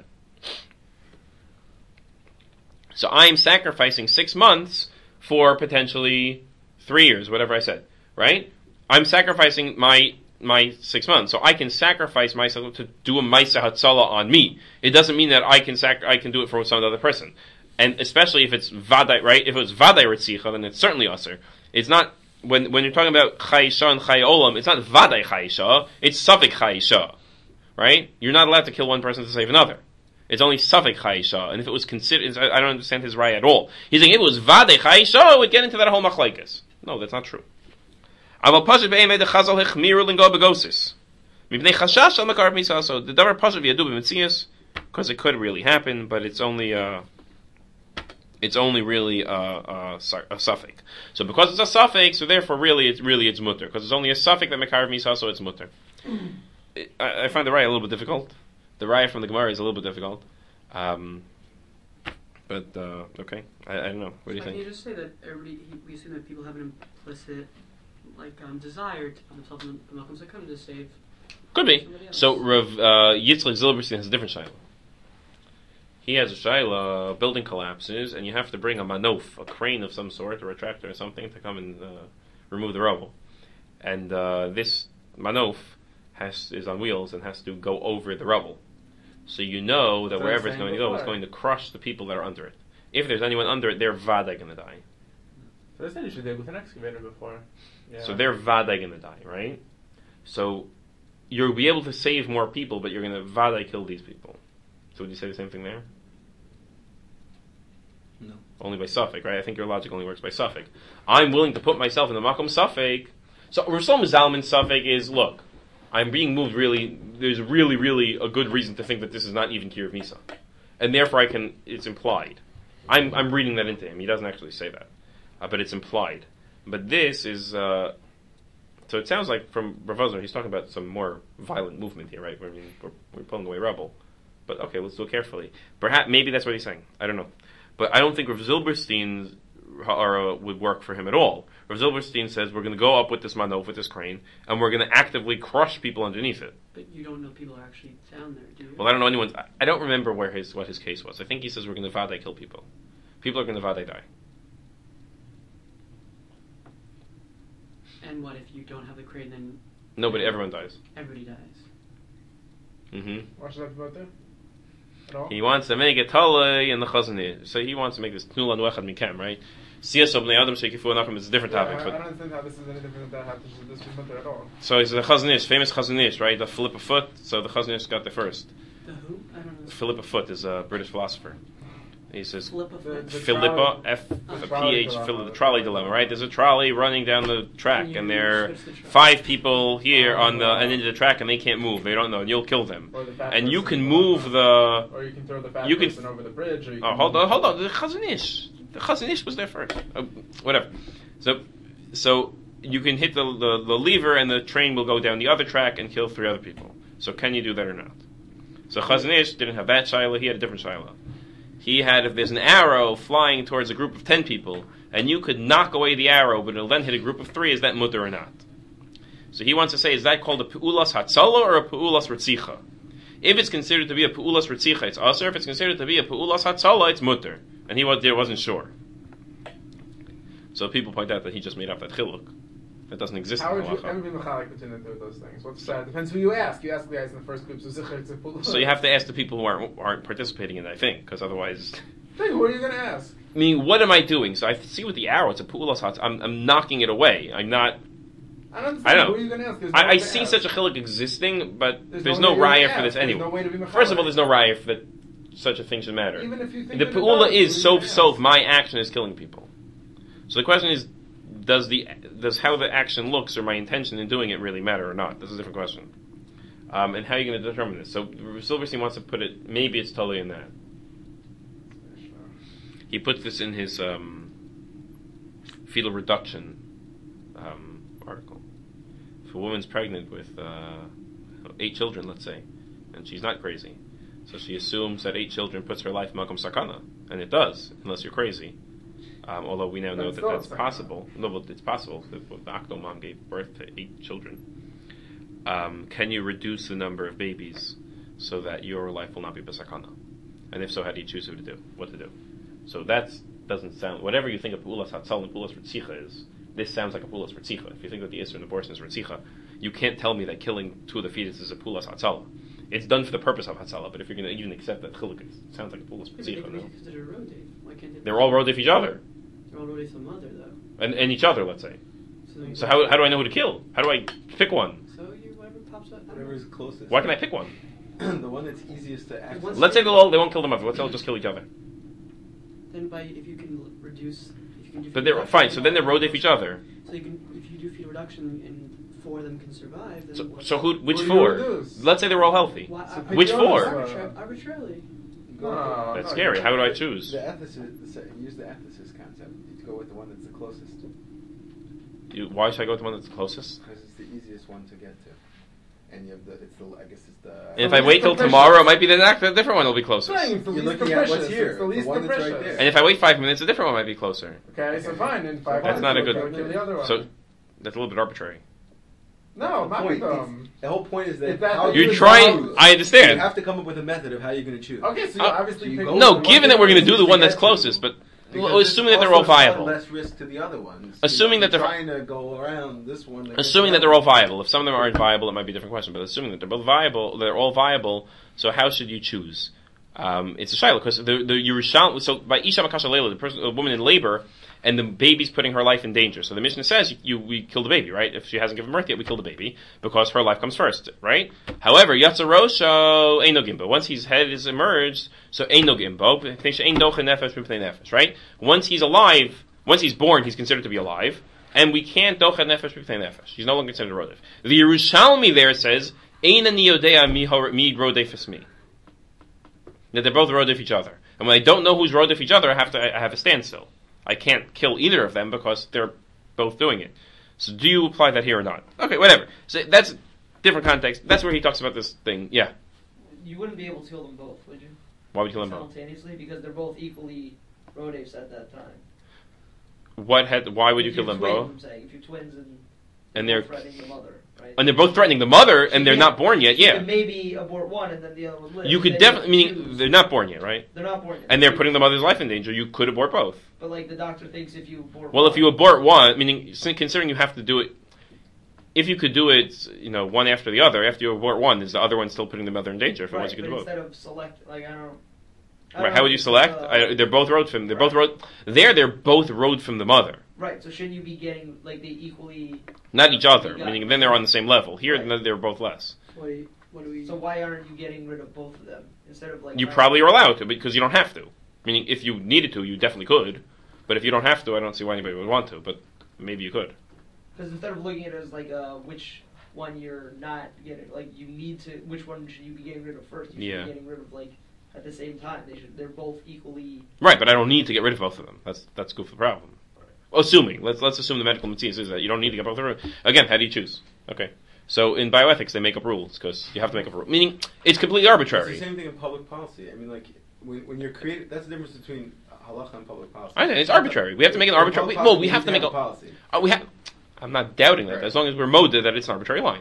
A: So I am sacrificing 6 months for potentially 3 years, whatever I said, right? I'm sacrificing my 6 months, so I can sacrifice myself to do a Maisa Hatzala on me. It doesn't mean that I can do it for some other person, and especially if it's Vadai, right? If it was Vadai Ritzicha, then it's certainly Aser. It's not. When you're talking about Chayisha and Chay Olam, it's not Vadai Chayisha, it's Safik Chayisha. Right? You're not allowed to kill one person to save another. It's only Safek Chayisha, and if it was considered, I don't understand his raya at all. He's saying if it was Vade Chayisha, it would get into that whole machlekes. No, that's not true. Aval Pashat be'emei de Chazal hechmiru lingo begosis. Mipnei chashash al makar misa. So the davar Pashat v'yadu b'mitzias, because it could really happen, but it's only really a suffix. So because it's a suffix, so therefore it's mutter. Because it's only a suffix that makar misa, so it's mutter. I find the raya a little bit difficult. The raya from the Gemara is a little bit difficult. But okay, I don't know. What do you think?
E: Can you just say that we assume that people have an implicit desire to put themselves in the Malkum, so kind of to save.
A: Could be. So Rav Yitzchak Zilberstein has a different shayla. He has a shayla, a building collapses, and you have to bring a manof, a crane of some sort, or a tractor or something, to come and remove the rubble. And this manof is on wheels and has to go over the rubble. So you know that wherever it's going to go, it's going to crush the people that are under it. If there's anyone under it, they're vada going to die.
C: So that's what you did with an excavator before. Yeah.
A: So they're vada going to die, right? So you'll be able to save more people, but you're going to vada kill these people. So would you say the same thing there?
B: No.
A: Only by suffix, right? I think your logic only works by suffix. I'm willing to put myself in the makom suffix. So Rav Shlomo Zalman's suffix is, look, I'm being moved really, there's really a good reason to think that this is not even Kiruv Nisa. And therefore it's implied. I'm reading that into him. He doesn't actually say that. But it's implied. But this is, so it sounds like from Rav Osner, he's talking about some more violent movement here, right? I mean, we're pulling away rubble. But okay, let's do it carefully. Perhaps, maybe that's what he's saying. I don't know. But I don't think Rav Zilberstein's would work for him at all. Rav Zilberstein says we're going to go up with this manof, with this crane, and we're going to actively crush people underneath it.
E: But you don't know people are actually down there, do you?
A: Well, I don't know anyone's. I don't remember what his case was. I think he says we're going to vade kill people. People are going to vade die.
E: And what if you don't have the crane? Then
A: everyone dies.
E: Everybody dies.
A: Mm-hmm.
C: Why should that be about there? At all?
A: He wants to make it talay in the chazanir. So he wants to make this tnulan wechad mikem, right? Siyas bnei adam sheikifu anachim is a different topic.
C: I don't understand how this is any different than that happens to this mutter at all.
A: So he's the chazanish, famous chazanish, right? The Philippa Foot. So the chazanish got there first.
E: The who? I don't know.
A: Philippa Foot is a British philosopher. He says
E: Philippa Foot.
A: Philippa the trolley dilemma, right? There's a trolley running down the track, and there are 5 people here on the end of the track, and they can't move. They don't know, and you'll kill them. And you can move the.
C: Or you can throw the fat person over the bridge. Or you can
A: hold on. The chazanish was there first. Whatever. So you can hit the lever, and the train will go down the other track and kill 3 other people. So can you do that or not? So chazanish didn't have that shaila. He had a different shaila. He had, if there's an arrow flying towards a group of 10 people, and you could knock away the arrow, but it'll then hit a group of 3, is that mutter or not? So he wants to say, is that called a pe'ulas hatzala or a pe'ulas ritzicha? If it's considered to be a pe'ulas ritzicha, it's aser. If it's considered to be a pe'ulas hatzala, it's mutter. And he wasn't sure. So people point out that he just made up that chiluk. That doesn't exist in the halacha.
C: How would you ever be mechalik between the two of those things? What's that? Depends who you ask. You ask the guys in the first group,
A: so you have to ask the people who aren't participating in it, I think, because otherwise...
C: Who are you going to ask?
A: I mean, what am I doing? So I see with the arrow, it's a pu'ulas hatz. I'm knocking it away. I'm not...
C: I don't understand.
A: I know.
C: Who are you going to ask?
A: I see such a chiluk existing, but there's no raya for this anyway.
C: No way to be
A: First of all, there's no raya for that such a thing should matter.
C: Even if you think
A: the pu'ula is so my action is killing people. So the question is, does how the action looks or my intention in doing it really matter or not? This is a different question. And how are you going to determine this? So Silverstein wants to put it, maybe it's totally in that. He puts this in his fetal reduction article. If a woman's pregnant with 8 children, let's say, and she's not crazy, so she assumes that 8 children puts her life makom sakana, and it does, unless you're crazy. Although we now know that that's possible. No, but it's possible. The Akdo mom gave birth to 8 children. Can you reduce the number of babies so that your life will not be besakana? And if so, how do you choose what to do? So that doesn't sound... Whatever you think of Pu'ulas Hatzal and Pu'ulas Ritzicha is, this sounds like a Pu'ulas Ritzicha. If you think that the Isser in abortion is Ritzicha, you can't tell me that killing 2 of the fetuses is a Pu'ulas Hatzal. It's done for the purpose of Hatzala, but if you're going to even accept that Chiluk, it sounds like a Pu'ulas Ritzicha. No?
E: Why can't they...
A: They're all rodef each other.
E: They're all rodef the mother, though.
A: And each other, let's say. So how do I know who to kill? How do I pick one?
E: So whoever pops up.
B: Whatever is closest.
A: Why can I pick one?
B: the one that's easiest to access.
E: Once-
A: Let's say they won't kill the mother. Let's say they'll just kill each other.
E: Then if you can reduce, if you can do.
A: But
E: fetal
A: they're
E: reduction,
A: fine. So then they're rodef each other.
E: So you can, if you do fetal reduction and 4 of them can survive, then
A: Which
C: Who do you
A: four?
C: reduce?
A: Let's say they were all healthy.
E: Why,
C: So
A: Which
C: pick
A: four?
C: yours.
E: Arbitrarily.
C: No,
A: That's
C: no,
A: scary.
C: you
A: How do I
C: can't.
A: choose?
B: The ethicist, use the ethicist concept. You go with the one that's the closest,
A: Why should I go with the one that's the closest?
B: because it's the easiest one to get to. And you have I guess it's the.
A: And if
C: The
A: I
C: least
A: wait till
C: capricious.
A: tomorrow, it might be the different one will be closest.
C: Saying it's the
B: You're
C: least
B: looking at what's
C: capricious.
B: here.
C: It's the
B: The
C: least
B: one that's right
C: capricious.
B: there.
A: And if I wait 5 minutes, a different one might be closer.
C: Okay, so fine. In 5
A: That's
C: minutes,
A: not a
C: we'll
A: good-
C: kill the other one.
A: So that's a little bit arbitrary.
C: No, not with
B: point
C: them.
B: The whole point is that
C: If that-
B: how
A: You're
B: you
A: trying.
B: choose.
A: I
B: You
A: understand.
B: have to come up with a method of how you're going to choose.
C: Okay, so you
A: Uh,
C: obviously
B: so you
C: pick
B: go
C: the
A: No,
C: one
A: given that we're going to do the one that's closest, but
B: Because
A: assuming that
B: there's
A: they're all
B: also far
A: viable.
B: less risk to the other ones.
A: Assuming that they're-
B: trying to go around this one.
A: Assuming that they're all viable. If some of them aren't viable, it might be a different question. But assuming that they're both viable, they're all viable. So how should you choose? It's a shaila because the Yerushalmi. So by Isha Makasha Leila, a woman in labor, and the baby's putting her life in danger. So the Mishnah says we kill the baby, right? If she hasn't given birth yet, we kill the baby because her life comes first, right? However, Yatza Rosho Ein No Gimbo. Once his head is emerged, so Ein No Gimbo. Ein Doche Nefesh Mipnei Nefesh, right? Once he's alive, once he's born, he's considered to be alive, and we can't Doche Nefesh Mipnei Nefesh. He's no longer considered a rodef. The Yerushalmi there says Ein Ani Yodea Mi Rodefis Mi. That they're both rodef each other, and when I don't know who's rodef each other, I have a standstill. I can't kill either of them because they're both doing it. So do you apply that here or not? Okay, whatever. So that's different context. That's where he talks about this thing. Yeah.
D: You wouldn't be able to kill them both, would you?
A: Why would you kill them both?
D: Simultaneously, because they're both equally rodefs at that time.
A: Why would you
D: If
A: kill
D: you're
A: them
D: twins,
A: both?
D: I'm saying, if you're twins
A: And
D: they're
A: they're
D: threatening the mother, right?
A: and they're both threatening the mother, and they're
D: Yeah.
A: not born yet.
D: You
A: Yeah.
D: could maybe abort one and then the other one lives.
A: You could
D: Then
A: definitely.
D: you
A: Meaning
D: choose.
A: they're not born yet, right?
D: They're not born yet.
A: And they're putting the mother's life in danger. You could abort both.
D: But like the doctor thinks if you abort
A: Well,
D: one,
A: if you abort one, meaning considering you have to do it, if you could do it, one after the other. After you abort one, is the other one still putting the mother in danger? If it
D: right,
A: was you could
D: but
A: do both.
D: instead of select, like I don't.
A: Right, how would you select? They're both rode from. They're both rode. They're both rode from the mother,
D: Right, so shouldn't you be getting like they equally?
A: not each other.
D: Yeah.
A: Meaning then they're on the same level. Here,
D: Right.
A: they're both less.
E: What do we?
D: So why aren't you getting rid of both of them instead of like?
A: You probably are allowed to because you don't have to. Meaning, if you needed to, you definitely could. But if you don't have to, I don't see why anybody would want to. But maybe you could.
D: Because instead of looking at it as like which one you're not getting, like you need to, which one should you be getting rid of first? You should
A: Yeah.
D: be getting rid of like at the same time. They're both equally.
A: Right, but I don't need to get rid of both of them. That's good for the problem. Assuming, let's assume the medical materials is that you don't need to get both of them. Again, how do you choose? Okay. So in bioethics, they make up rules because you have to make up rules. Meaning, it's completely
B: It's
A: arbitrary.
B: the same thing in public policy. I mean, like when you're creating, that's the difference between halacha and public policy.
A: I know, it's arbitrary. We have to make an arbitrary.
B: Public policy,
A: We have to make a
B: policy.
A: We have. I'm not doubting that.
B: Right.
A: As long as we're moded that it's an arbitrary line.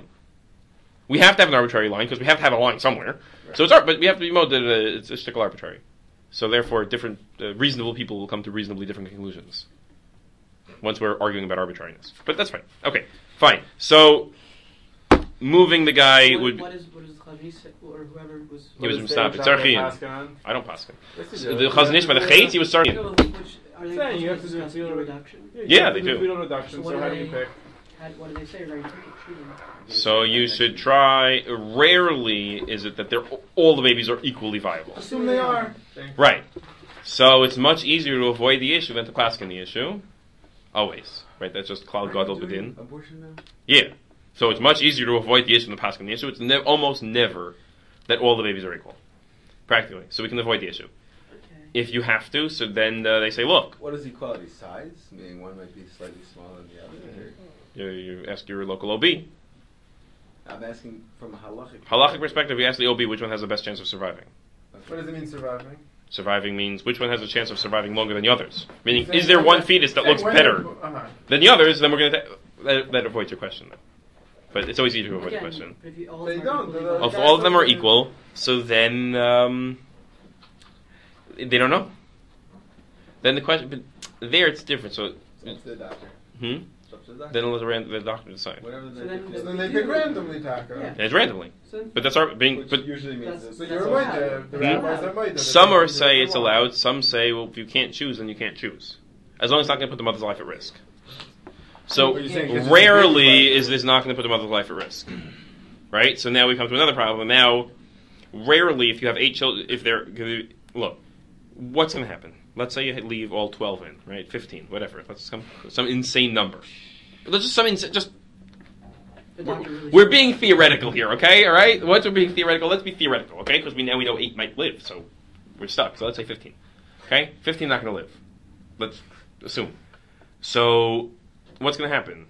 A: We have to have an arbitrary line because we have to have a line somewhere.
B: Right.
A: So but we have to be moded that it's a shtickle arbitrary. So therefore, different reasonable people will come to reasonably different conclusions once we're arguing about arbitrariness. But that's fine. Okay, fine. So moving the guy would.
E: what is the Chazon Ish or whoever was?
A: He was
C: What is
A: stop.
C: the
A: It's
C: example
A: Archim.
C: of Paskin?
A: I don't pass him.
C: Yes,
A: The
C: you do.
A: Chazon Ish by the Chaitz, he was starting.
E: No, which are they
C: Saying you have to
E: discuss
C: do
E: fetal
C: fetal
E: reduction?
A: Yeah,
C: you
A: they
C: have to
A: do.
C: Fetal reduction.
E: So
C: So
E: what
C: how
E: do
C: do you
E: they-
C: pick?
E: What do they say regarding treating?
A: So you should try. Rarely is it that all the babies are equally viable.
C: Assume they are.
A: Right. So it's much easier to avoid the issue than to paskin the issue. Always. Right? That's just Klal Gadol Bedin.
B: Abortion now?
A: Yeah. So it's much easier to avoid the issue than paskin the issue. It's almost never that all the babies are equal. Practically. So we can avoid the issue.
E: Okay.
A: If you have to, so then they say, look,
B: What is equality? Size? Meaning one might be slightly smaller than the other.
A: you ask your local OB.
B: I'm asking from a halachic.
A: Halachic perspective, you ask the OB which one has the best chance of surviving.
C: What does it mean surviving?
A: Surviving means which one has a chance of surviving longer than the others. Meaning, is there one fetus that looks
C: When-
A: better
C: Uh-huh.
A: than the others? Then we're going to that avoids your question. Then. But it's always easier to avoid the
E: Again,
A: question.
E: but if you, all
C: They
E: of them
C: don't,
E: are equally
C: they're-
E: viable.
A: If all of them are equal, so then they don't know. Then the question, but there it's different. So,
B: It's up to the doctor.
A: hmm?
B: It's up to the doctor.
A: Then let the doctor decide.
B: Whatever
E: So then-
C: So then they pick randomly, Taka.
E: Yeah.
A: And it's randomly,
E: So then-
A: but that's our being.
B: Which
A: But
B: usually means
E: That's-
C: So
B: this.
C: you're
E: That's
C: right
E: allowed.
C: there. The
A: Hmm?
C: rabbis are right there.
A: some
C: They
A: are
C: can
A: say
C: do
A: it's
C: what they want.
A: allowed. Some say, well, if you can't choose, then you can't choose, as long as it's not going to put the mother's life at risk. So
B: What you're saying is it's
A: rarely
B: just
A: is this not going to put the mother's life at risk, right? So now we come to another problem. Now rarely, if you have 8 children, look, what's going to happen? Let's say you leave all 12 in, right? 15, whatever. Let's some insane number. Let's just. We're being theoretical here, okay? All right. Once we're being theoretical, let's be theoretical, okay? Because we know 8 might live, so we're stuck. So let's say 15. Okay, 15 not going to live. Let's assume. So what's going to happen?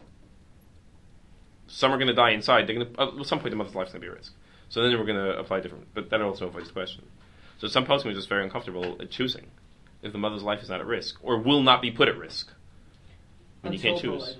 A: Some are going to die inside. They're going to at some point the mother's life's going to be a risk. So then we're going to apply different. But that also avoids the question. So some poskim are just very uncomfortable at choosing if the mother's life is not at risk or will not be put at risk. When you can't choose.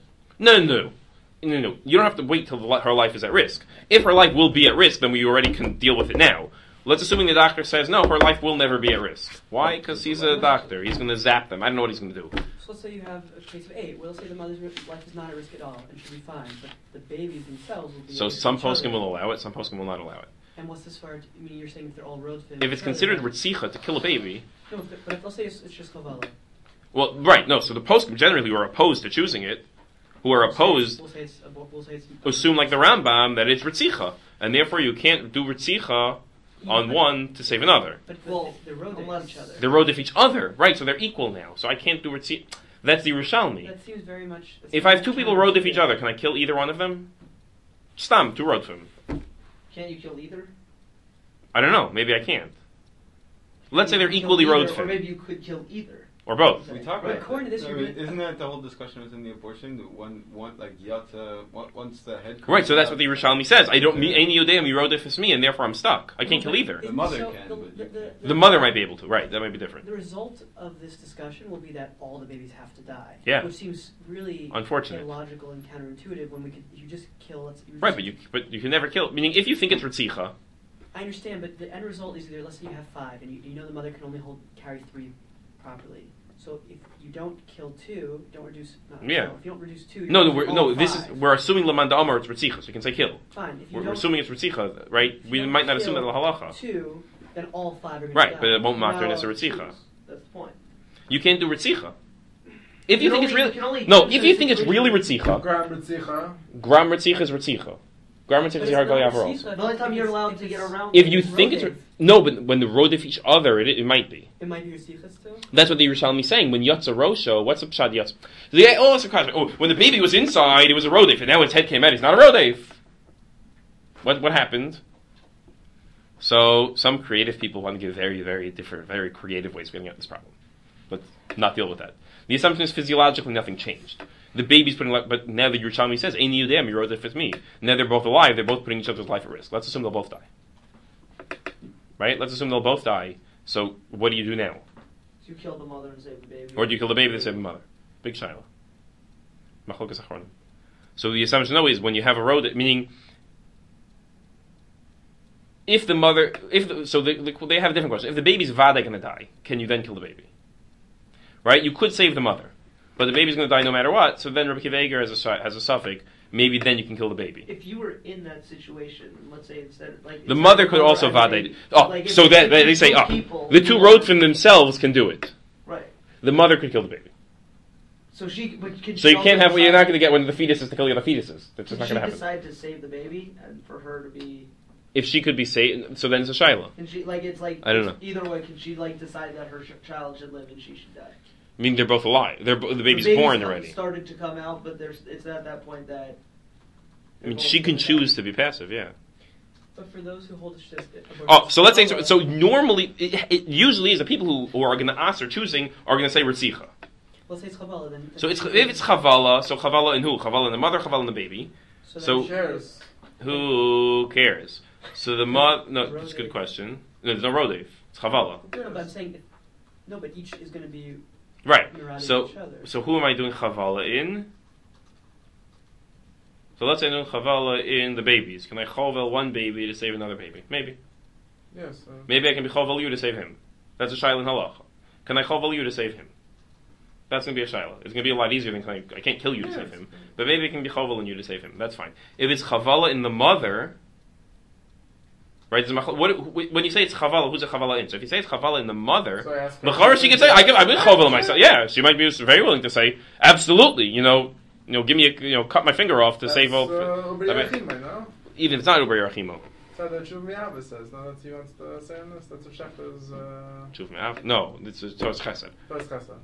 A: No. You don't have to wait till her life is at risk. If her life will be at risk, then we already can deal with it now. Let's assuming the doctor says, no, her life will never be at risk. Why? Because he's a doctor. He's going to zap them. I don't know what he's going to do.
E: So let's say you have a case of 8. Well, let's say the mother's life is not at risk at all and should be fine, but the babies themselves will be
A: So some poskim will allow it, some poskim will not allow it.
E: And what's this for? I mean, you're saying if they're all road
A: If it's considered ritzicha to kill a baby...
E: No, but let's say it's just chavala.
A: Well, right, no, so the poskim generally who are opposed to choosing it, who are opposed,
E: We'll say it's
A: assume like the Rambam that it's ritzicha, and therefore you can't do ritzicha on one to save another.
E: But
D: Well,
E: they're road each other.
A: They're rodef each other, right? So they're equal now. So I can't do ritzicha. That's the Yerushalmi.
E: That seems very much...
A: If I have 2 people rodef each other, can I kill either one of them? Stam, 2 rodefim.
D: Can't you kill either?
A: I don't know. Maybe I can't. Let's say
D: You
A: they're
D: could
A: equally
D: kill either,
A: rodefim.
D: Or maybe you could kill either.
A: Or both.
B: We talk
D: Right.
B: about
E: According to this,
B: I
E: you're
B: mean,
E: gonna-
B: isn't that the whole discussion within the abortion? One like yatsa, once the head. comes
A: Right, so that's
B: out,
A: what the Yerushalmi says. I don't, any Yodei, mi rodef is me, and therefore I'm stuck. I can't kill either.
B: The mother
E: So
B: can,
E: the-
B: but
E: the-
B: you
E: the-
B: can't.
A: The mother might be able to, right, that might be different.
E: The result of this discussion will be that all the babies have to die.
A: Yeah.
E: Which seems really
A: Unfortunate.
E: illogical and counterintuitive when you just kill.
A: Right, but you can never kill, meaning if you think it's ritzicha,
E: I understand, but the end result is either let's say you have 5 and you know the mother can only carry 3 properly. So if you don't kill 2, don't reduce.
A: Yeah.
E: No, if you don't reduce 2,
A: we're assuming lamanda amar it's ritzicha, so you can say kill.
E: fine. If you
A: We're
E: don't,
A: assuming it's ritzicha, right?
E: if you
A: We
E: don't
A: might not assume that
E: kill
A: the halacha.
E: 2, then all 5 are going
A: Right,
E: to die.
A: but it won't matter
D: Now,
A: as a ritzicha.
D: That's the point.
A: You can't do ritzicha. If you
D: can
A: think it's
D: only-
A: really
D: you can only
A: no,
D: choose
A: if you
D: the
A: think it's really
D: situation.
A: ritzicha,
C: Gram Ritzicha.
A: gram ritzicha is ritzicha. Gram ritzicha
E: But
A: is
E: it's
A: Yahar
E: not
A: Gal
E: ritzicha
A: Yavros.
E: if
D: The only time
E: it's-
D: you're allowed
E: if
D: to get
E: it's-
D: around
A: If
D: it
A: you
D: is
A: think it's
D: rodef.
A: no, but when the rodef each other, it might be.
E: It might be your sicha still.
A: That's what the Yerushalmi is saying. When Yatza Rosho, what's the pshat Yatza? That's a question. Oh, when the baby was inside, it was a rodef, and now its head came out. He's not a rodef. What happened? So some creative people want to give very, very different, very creative ways of getting at this problem. Let's not deal with that. The assumption is physiologically nothing changed. The baby's putting, but now the Yerushalmi says, "Ein yudem, you rodef with me." Now they're both alive. They're both putting each other's life at risk. Let's assume they'll both die. Right? Let's assume they'll both die. So what do you do now?
D: So you kill the mother and save the baby.
A: Or do you kill the baby to save the mother? Big shaila. Machlokas achronim. So the assumption though is when you have a road, meaning if the mother, they have a different question. If the baby's vada going to die, can you then kill the baby? Right? You could save the mother, but the baby's going to die no matter what. So then Rabbi Akiva Eiger has a suffix. Maybe then you can kill the baby.
D: If you were in that situation, let's say instead
A: The mother could also vada. Oh,
D: like if
A: so that
D: if
A: they say,
D: two
A: oh,
D: people-
A: the 2 road from themselves can do it.
D: Right.
A: The mother could kill the baby.
D: So but can
A: So
D: she
A: you can't
D: also
A: have. You're not
D: decide-
A: going to get one of the fetuses to kill the other fetuses. That's just
D: Can
A: not
D: she
A: going to happen.
D: decide to save the baby and for her to be?
A: If she could be saved, so then it's a shaila.
D: Can she it's like
A: I don't know.
D: Either way, can she decide that her child should live and she should die?
A: I mean, they're both alive. The baby's
D: The
A: born already.
D: Started to come out, but it's at that point that.
A: I mean, she can choose to be passive. Yeah.
E: But for those who hold it,
A: Oh, so let's say so. Normally, it usually is the people who are going to ask or choosing are going to say ritzicha.
E: let's say it's chavala, then.
A: So if it's chavala, so chavala and who? Chavala and the mother, chavala and the baby. So
E: then
C: Shares.
A: who cares? So the mother. No, that's a good question. No, there's no rodef. It's chavala.
E: No, but I'm saying, no, but each is going to be
A: Right.
E: mirroring
A: So
E: each other.
A: so who am I doing chavala in? So let's say I'm doing chavala in the babies. Can I chovel one baby to save another baby? Maybe.
C: Yes.
A: Maybe I can be chovel you to save him. That's a shaila in halacha. Can I chovel you to save him? That's going to be a shaila. It's going to be a lot easier than I can't kill you to save him. But maybe it can be chovel in you to save him. That's fine. If it's chavala in the mother, right? When you say it's chavala, who's a chavala in? So if you say it's chavala in the mother,
C: So I ask her-
A: Mechara, she can say, I've been chovel myself. Yeah, she might be very willing to say, absolutely, give me cut my finger off to save all.
C: Uber Yachim, no?
A: Even if it's not Uber Yerachimo.
C: So the Chuv Mi'ava says, no, that's he wants to say on this. That's what Shechta's.
A: Shuv me'av? No, it's chesed.
C: First Chesed.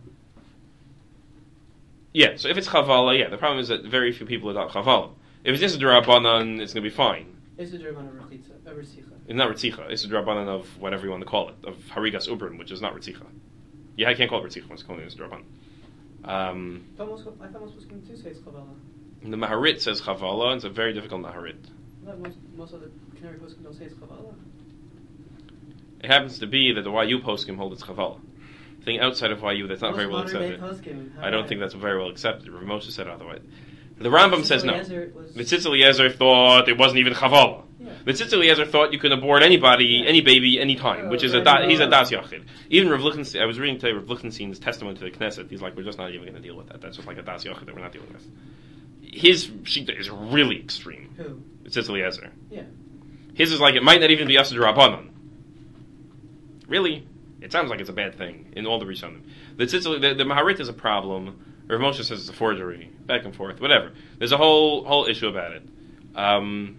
A: Yeah, so if it's chavala, yeah, the problem is that very few people adopt chavala. If it's just a drabanan, it's going to be fine.
E: Is it Durban or Ritzicha?
A: It's not ritzicha. It's a drabanan of whatever you want to call it, of harigas ubrim, which is not ritzicha. Yeah, I can't call it ritzicha once calling it a drabanan.
E: I thought most Muslims too say it's Kabbalah.
A: The Maharit says chavala, and it's a very difficult Maharit.
E: I thought most of the Canary Muslims don't say it's Kabbalah.
A: It happens to be that the YU poskim hold it's chavala. The thing outside of YU that's not very well accepted. I don't think that's very well accepted. Rav Moshe said otherwise. The Rambam says no. Mitzitz Eliezer thought it wasn't even chavala.
E: Yeah.
A: Mitzitz Eliezer thought you could abort anybody, any baby, any time, which is he's a das yachid. Even Rav Lichtenstein, I was reading today Rav Lichtenstein's testimony to the Knesset. He's like, we're just not even going to deal with that. That's just like a das yachid that we're not dealing with. His shita is really extreme.
E: Who?
A: Mitzitz Eliezer.
E: Yeah.
A: His is like it might not even be Asad Rabbanon. Really, it sounds like it's a bad thing in all the Rishonim. The Maharit is a problem. Rav Moshe says it's a forgery, back and forth, whatever. There's a whole issue about it. And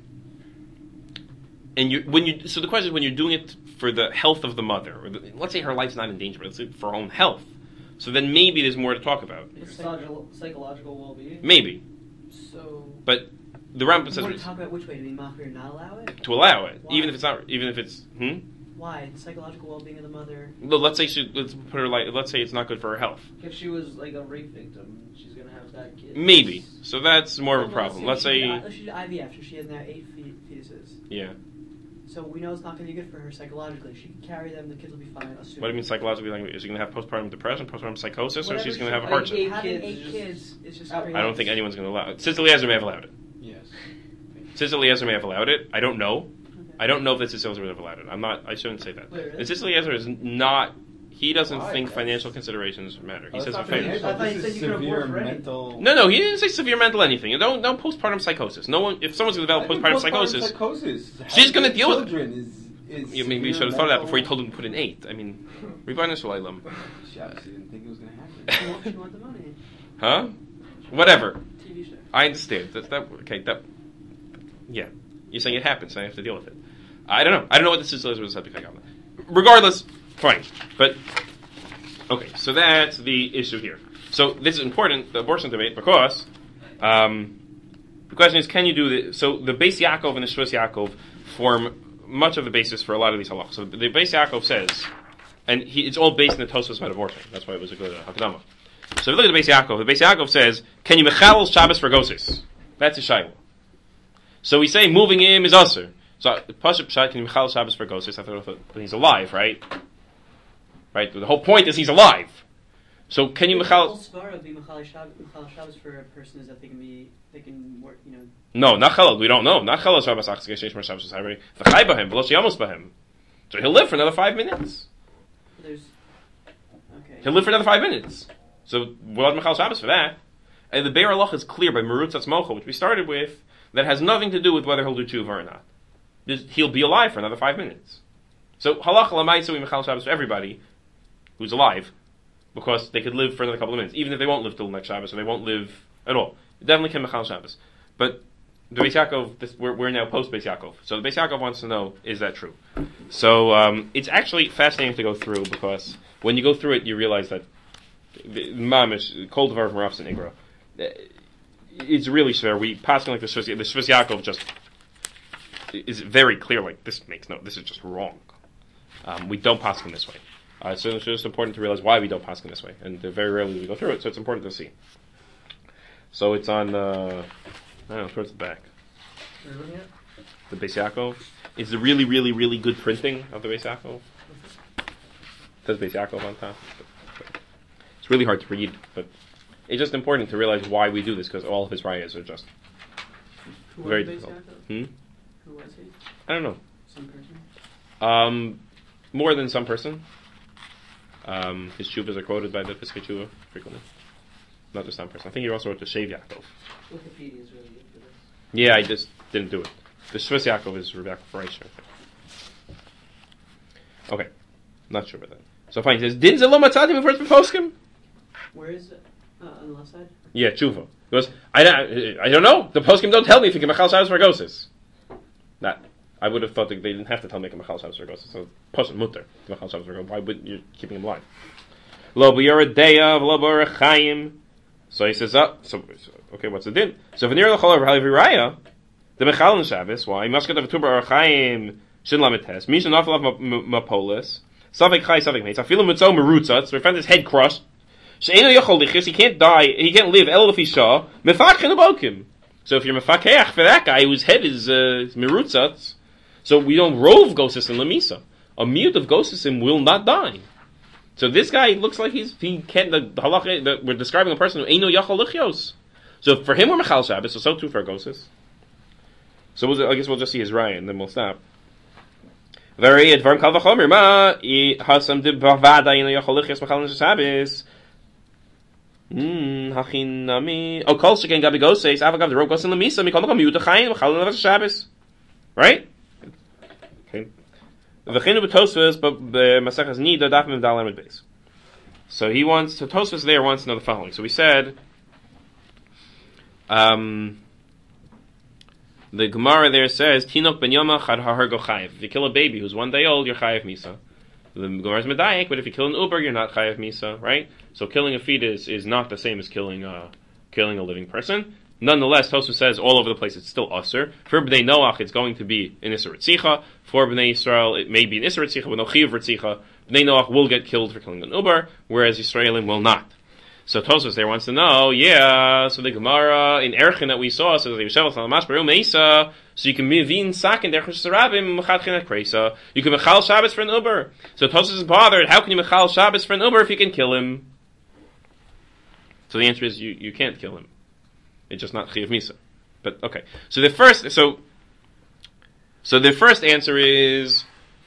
A: so the question is when you're doing it for the health of the mother, or let's say her life's not in danger, but let's say for her own health. So then maybe there's more to talk about.
D: It's psychological well-being.
A: Maybe,
E: So.
A: but the Rambam
E: You want
A: says
E: to talk about which way? Do we machmir not allow it?
A: to allow it,
E: Why?
A: even if it's.
E: Why? The psychological well-being of the mother.
A: Well, let's say let's say it's not good for her health.
D: If she was like a rape victim, she's gonna have that kid.
A: Maybe. So that's more of a
E: Well,
A: problem. Let's say
E: Let's do IVF. So she has now 8 fetuses.
A: yeah.
E: So we know it's not going to be good for her psychologically. She can carry them. The kids will be fine.
A: What do you mean psychologically? Like, is she going to have postpartum depression, postpartum psychosis, or
E: Whatever
A: she's going to have a
D: like
A: hardship?
E: Having
D: kids
E: 8
D: is
E: kids is just
D: I
E: crazy.
A: I don't think anyone's going to allow it. Tzitz Eliezer may have allowed it.
B: Yes.
A: Tzitz Eliezer may have allowed it. I don't know.
E: Okay.
A: I don't know if the Tzitz Eliezer would have allowed it. I shouldn't say that.
D: Wait, really?
A: The Tzitz Eliezer is not. He doesn't
B: Why?
A: think financial considerations matter. He
B: Oh,
A: says
B: that's
A: it
B: not
A: favors.
D: I thought you
B: This
D: said
B: is
D: you could
B: severe
D: abort for anything.
B: mental.
A: No, he didn't say severe mental anything. Don't postpartum psychosis. No one. If someone's going to develop postpartum psychosis, she's going to deal with it.
B: Children is
A: Maybe you should have thought of that before you told him to put in 8. I mean, Rebbeinu Shalom.
B: She obviously didn't think it was going to happen.
E: She want the money.
A: Huh? Whatever.
E: TV show.
A: I understand. Yeah. You're saying it happens, so I have to deal with it. I don't know. I don't know what the Sizzlers was subject like on that. Regardless, fine. But, okay, so that's the issue here. So this is important, the abortion debate, because the question is, can you do this? So the Beis Yaakov and the Shvus Yaakov form much of the basis for a lot of these halachas. So the Beis Yaakov says, and it's all based in the Tosfos about abortion. That's why it was a good hakdama. So if you look at the Beis Yaakov says, can you mechalel Shabbos for gosis? That's a shayla. So we say moving him is usher. So Pashup Pshat, can you mechalel Shabbos for gosis? I thought he's alive, right? Right? The whole point is he's alive. So can you
E: The
A: mechalel?
E: whole svara of being Mechal Shabbos for a person is that they can work,
A: No, not chalal. We don't know. Not chalal Shabbos achas geshesh mar Shabbos v'chayvei v'chay b'hem v'lo sheyamos b'hem. So he'll live for another 5 minutes.
E: there's, okay.
A: He'll live for another 5 minutes. So we'll have Mechal Shabbos for that. And the Be'er Halach is clear by Merutzas Mocha, which we started with, that has nothing to do with whether he'll do tshuva or not. Just, he'll be alive for another 5 minutes. So Halach L'maitza we Mechal Shabbos for everybody who's alive, because they could live for another couple of minutes, even if they won't live till next Shabbos, or they won't live at all. It definitely can Mechal Shabbos. But the Beis Yaakov, we're now post Beis Yaakov. So the Beis Yaakov wants to know, is that true? So it's actually fascinating to go through, because when you go through it, you realize that Mamish, Kol Devar of Marafs and Igra, it's really fair. We pass like the Shvus Yaakov just is very clear, like this is just wrong. We don't pass them this way. So it's just important to realize why we don't pass them this way. And very rarely we go through it, so it's important to see. So it's on, I don't know, towards the back.
D: What are you looking at?
A: The Beis Yaakov. It's the really, really, really good printing of the Beis Yaakov. It says Beis Yaakov on top. It's really hard to read, but it's just important to realize why we do this, because all of his rayas are just
E: Who
A: very
E: was Beis
A: difficult.
E: Yaakov? Who was he?
A: I don't know.
E: Some person?
A: More than some person. His tshuvas are quoted by the Piskei Tshuva frequently. Not just some person. I think he also wrote the Shev Yaakov.
D: Wikipedia is really good for this.
A: Yeah, I just didn't do it. The Shvus Yaakov is Rebbe Yaakov Reisher, I think. Okay. Not sure about that. So fine, he says, Din ze lo matzatim before it's poskim?
E: Where is it? On the left side?
A: Yeah, tshuva. He goes, I don't know. The poskim don't tell me if you can mechal shabbos for gosis. That I would have thought that they didn't have to tell make a Machal Shabbos for Gosis. So, Pasuk Mutter, Machal Shabbos for Gosis. Why would you keeping him alive? Lo b'yoredeya v'lo b'orechayim. So he says, okay, what's the din? So v'nir l'chol v'haliviraya, the Mechal on Shabbos, why? Maskat of Tubar Orechayim, Shin Lametes, Misha Nafal of Mapolis, Savik Chai, Savik Mates, Afilim Mutzo Merutzat, so we found his head crushed. She'eno Yochol Lichis, he can't die, he can't live, El Lefisha, Mefakhin Abokim. So if you're Mefakeach for that guy whose head is Merutzat, so we don't rove Gosis in Lamisa. A mute of Gosisim will not die. So this guy looks like he can't, the halacha, we're describing a person who Eino Yochol Lichios. So for him we're Mechal Shabbos, so too for Gosis. So I guess we'll just see his raya and then we'll stop. Very advanced kal v'chomer ma hasam de bavada in yachol lichas machal Shabbos. Hachinami. Oh, kol sheken gabi goses avagav the rope goes in the misa mikol makam yuta chayin machal Shabbos. Right? Okay. V'chinu b'tosvus but masachas nida daf mem dalam at base. So he wants to Tosfos there wants to know the following. So we said. The Gemara there says, Tinok ben Yoma chad hargo chayev. If you kill a baby who's 1 day old, you're chayev misa. The Gemara is medayek, but if you kill an uber, you're not chayev misa, right? So killing a fetus is not the same as killing a living person. Nonetheless, Tosfos says all over the place it's still usher. For Bnei Noach, it's going to be an Isser Ritzicha. For Bnei Yisrael, it may be an Isser Ritzicha, but no Chiyuv Ritzicha. Bnei Noach will get killed for killing an uber, whereas Yisraelim will not. So Tosfos there wants to know, so the Gemara in Erchin that we saw says so you can mivin sakin derech sarabim mechatchin at kreisa. You can mechal Shabbos for an uber. So Tosfos is bothered. How can you mechal Shabbos for an uber if you can kill him? So the answer is you can't kill him. It's just not chiyav misa. But okay. So the first answer is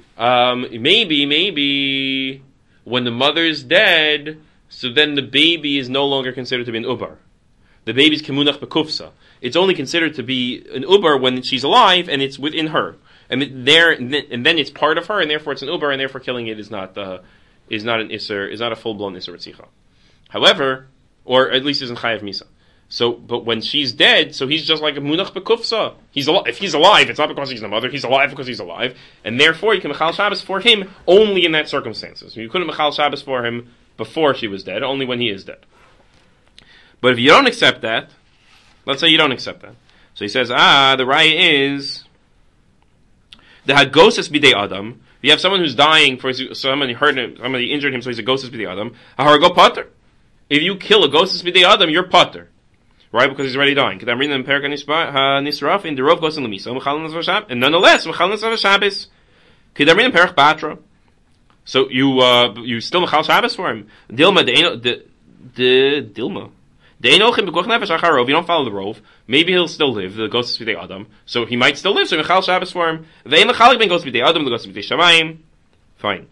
A: maybe when the mother's dead. So then the baby is no longer considered to be an ubar. The baby's kemunach bekufsa. It's only considered to be an ubar when she's alive and it's within her, and then it's part of her, and therefore it's an ubar, and therefore killing it is not an iser, is not a full blown iser ritzicha. However, or at least isn't chayav misa. So, but when she's dead, so he's just like a munach bekufsa. If he's alive, it's not because he's the mother. He's alive because he's alive, and therefore you can mechal Shabbos for him only in that circumstances. You couldn't mechal Shabbos for him before she was dead, only when he is dead. But if you don't accept that, let's say you don't accept that. So he says, the raya is the hagoses bidei adam. If you have someone who's dying for somebody hurt him, somebody injured him, so he's a goses bidei adam. Hahargo pater. If you kill a goses bidei adam, you're pater, right? Because he's already dying. And nonetheless, mechal nesrav Shabbos. Kedamrin perach batra. So you still mechal Shabbos for him. Dilma Dilma. You don't follow the rove. Maybe he'll still live. The ghost is Adam. So he might still live. So mechal Shabbos for him. Adam. The ghost is Shamayim. Fine.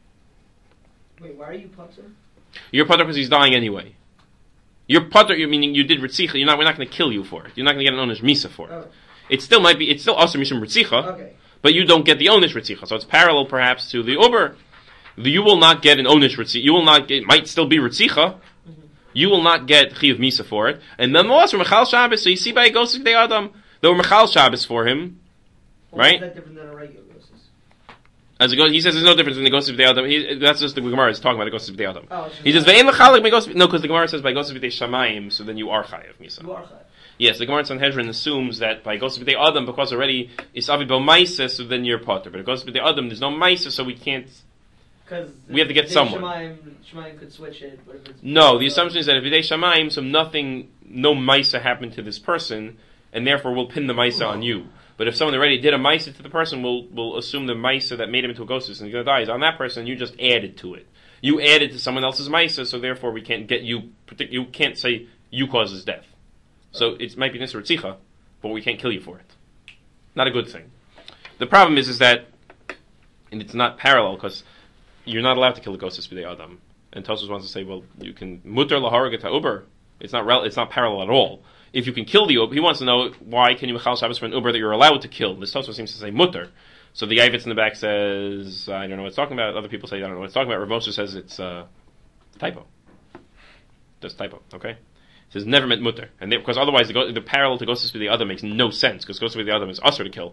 D: Wait, why are you putter?
A: You're putter because he's dying anyway. You're putter. Meaning you did ritzicha. We're not going to kill you for it. You're not going to get an onish misa for it.
D: Oh.
A: It still might be. It's still also mishum ritzicha.
D: Okay.
A: But you don't get the onish ritzicha. So it's parallel perhaps to the uber. You will not get an onish ritzicha. You will not get. It might still be ritzicha. You will not get chiyuv misa for it. And nonetheless, for mechal Shabbos, so you see by a ghost b'dei Adam, there were mechal Shabbos for him, right?
D: Is that different than a regular ghost?
A: As a ghost, he says there's no difference in the ghost b'dei Adam. That's just the Gemara is talking about the ghost b'dei Adam.
D: Oh,
A: He says ve'en mechalik by ghost. No, because the Gemara says by ghost b'dei Shamayim, so then you are chayav misa.
D: You are chayav.
A: Yes, the Gemara in Sanhedrin assumes that by ghost b'dei Adam, because already it's avi bel ma'isa, so then you're potter. But ghost b'dei Adam, there's no ma'isa, so we can't. We have to get someone.
D: Shemaim could switch it, but if it's
A: no, the assumption is that if B'dei Shamayim, so no Maisa happened to this person, and therefore we'll pin the Maisa on you. But if someone already did a Maisa to the person, we'll assume the Maisa that made him into a ghost and he's going to die is on that person, you just added to it. You added to someone else's Maisa, so therefore we can't get you, you can't say you caused his death. So it might be Nisr Ritzicha, but we can't kill you for it. Not a good thing. The problem is that, and it's not parallel, because you're not allowed to kill the ghost b'dei Adam. And Tosfos wants to say, well, you can muter laharaget ha'uber. It's not parallel at all. If you can kill the uber, he wants to know why can you mechal Shabbos for an uber that you're allowed to kill. This Tosfos seems to say muter. So the Yavitz in the back says, I don't know what it's talking about. Other people say, I don't know what it's talking about. Rav Moshe says it's typo. Just typo, okay? It says never meant muter. And because otherwise the parallel to ghost b'dei Adam makes no sense, because ghost b'dei Adam is usher to kill.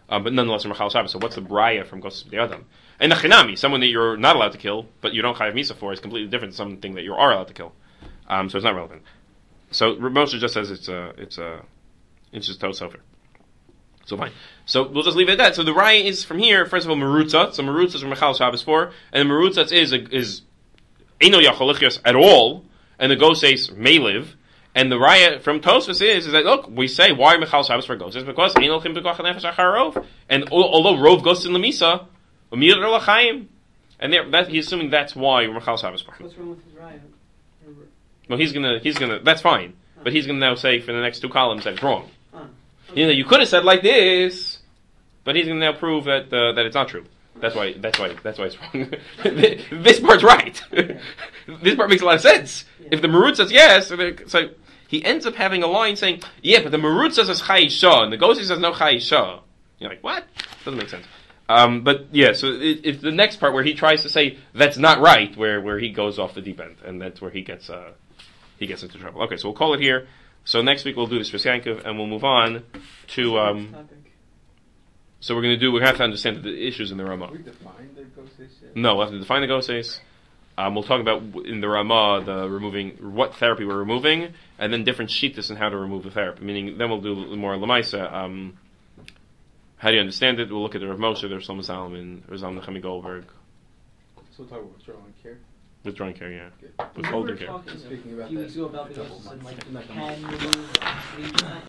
A: but nonetheless are Mechal Shabbos. So what's the braya from Gosses B'dei Adam? And the Chinami, someone that you're not allowed to kill, but you don't Chayav Misa for, is completely different than something that you are allowed to kill. So it's not relevant. So Moshe just says it's just Tos Sofer. So fine. So we'll just leave it at that. So the raya is from here. First of all, Merutza. So Merutza is from Mechal Shabbos for, and the Merutza is Eino Yachol Lichios at all, and the Goses may live. And the raya from Tosfos is that look, we say why Mechal Shabbos for Goses because Eino Chim B'Koach Nefesh Achar Rov, and although Rov goes in Lemisa, Umir L'Chaim, and he's assuming that's why Mechal Shabbos for.
E: What's wrong with his raya?
A: Well, he's gonna. That's fine, but he's gonna now say for the next two columns that it's wrong.
E: Okay.
A: You know, you could have said like this, but he's going to now prove that that it's not true. That's why it's wrong. This part's right. This part makes a lot of sense.
E: Yeah.
A: If the Marut says yes, so he ends up having a line saying, yeah, but the Marut says it's Chayisha, and the Gosi says no Chayisha. You're like, what? Doesn't make sense. But yeah, so it's the next part where he tries to say that's not right, where he goes off the deep end, and that's where he gets into trouble. Okay, so we'll call it here. So next week we'll do this for Yankov, and we'll move on to. So we have to understand the issues in the Ramah.
B: We define the Goses yet?
A: No, we'll have to define the Goses. We'll talk about in the Ramah the removing what therapy we're removing, and then different shittas and how to remove the therapy. Meaning, then we'll do more lemaisa. How do you understand it? We'll look at the Rav Moshe, the Rav Shlomo Zalman, Rav Zalman Nechemi Goldberg.
B: So we'll talk about withdrawing care.
A: Withdrawing care, yeah.
B: Good.
A: Withholding
D: We were
A: care.
D: talking
B: Speaking
D: a
B: about
D: few
B: that,
D: weeks ago about the
B: double
D: Goses and
B: month.
D: like you can remove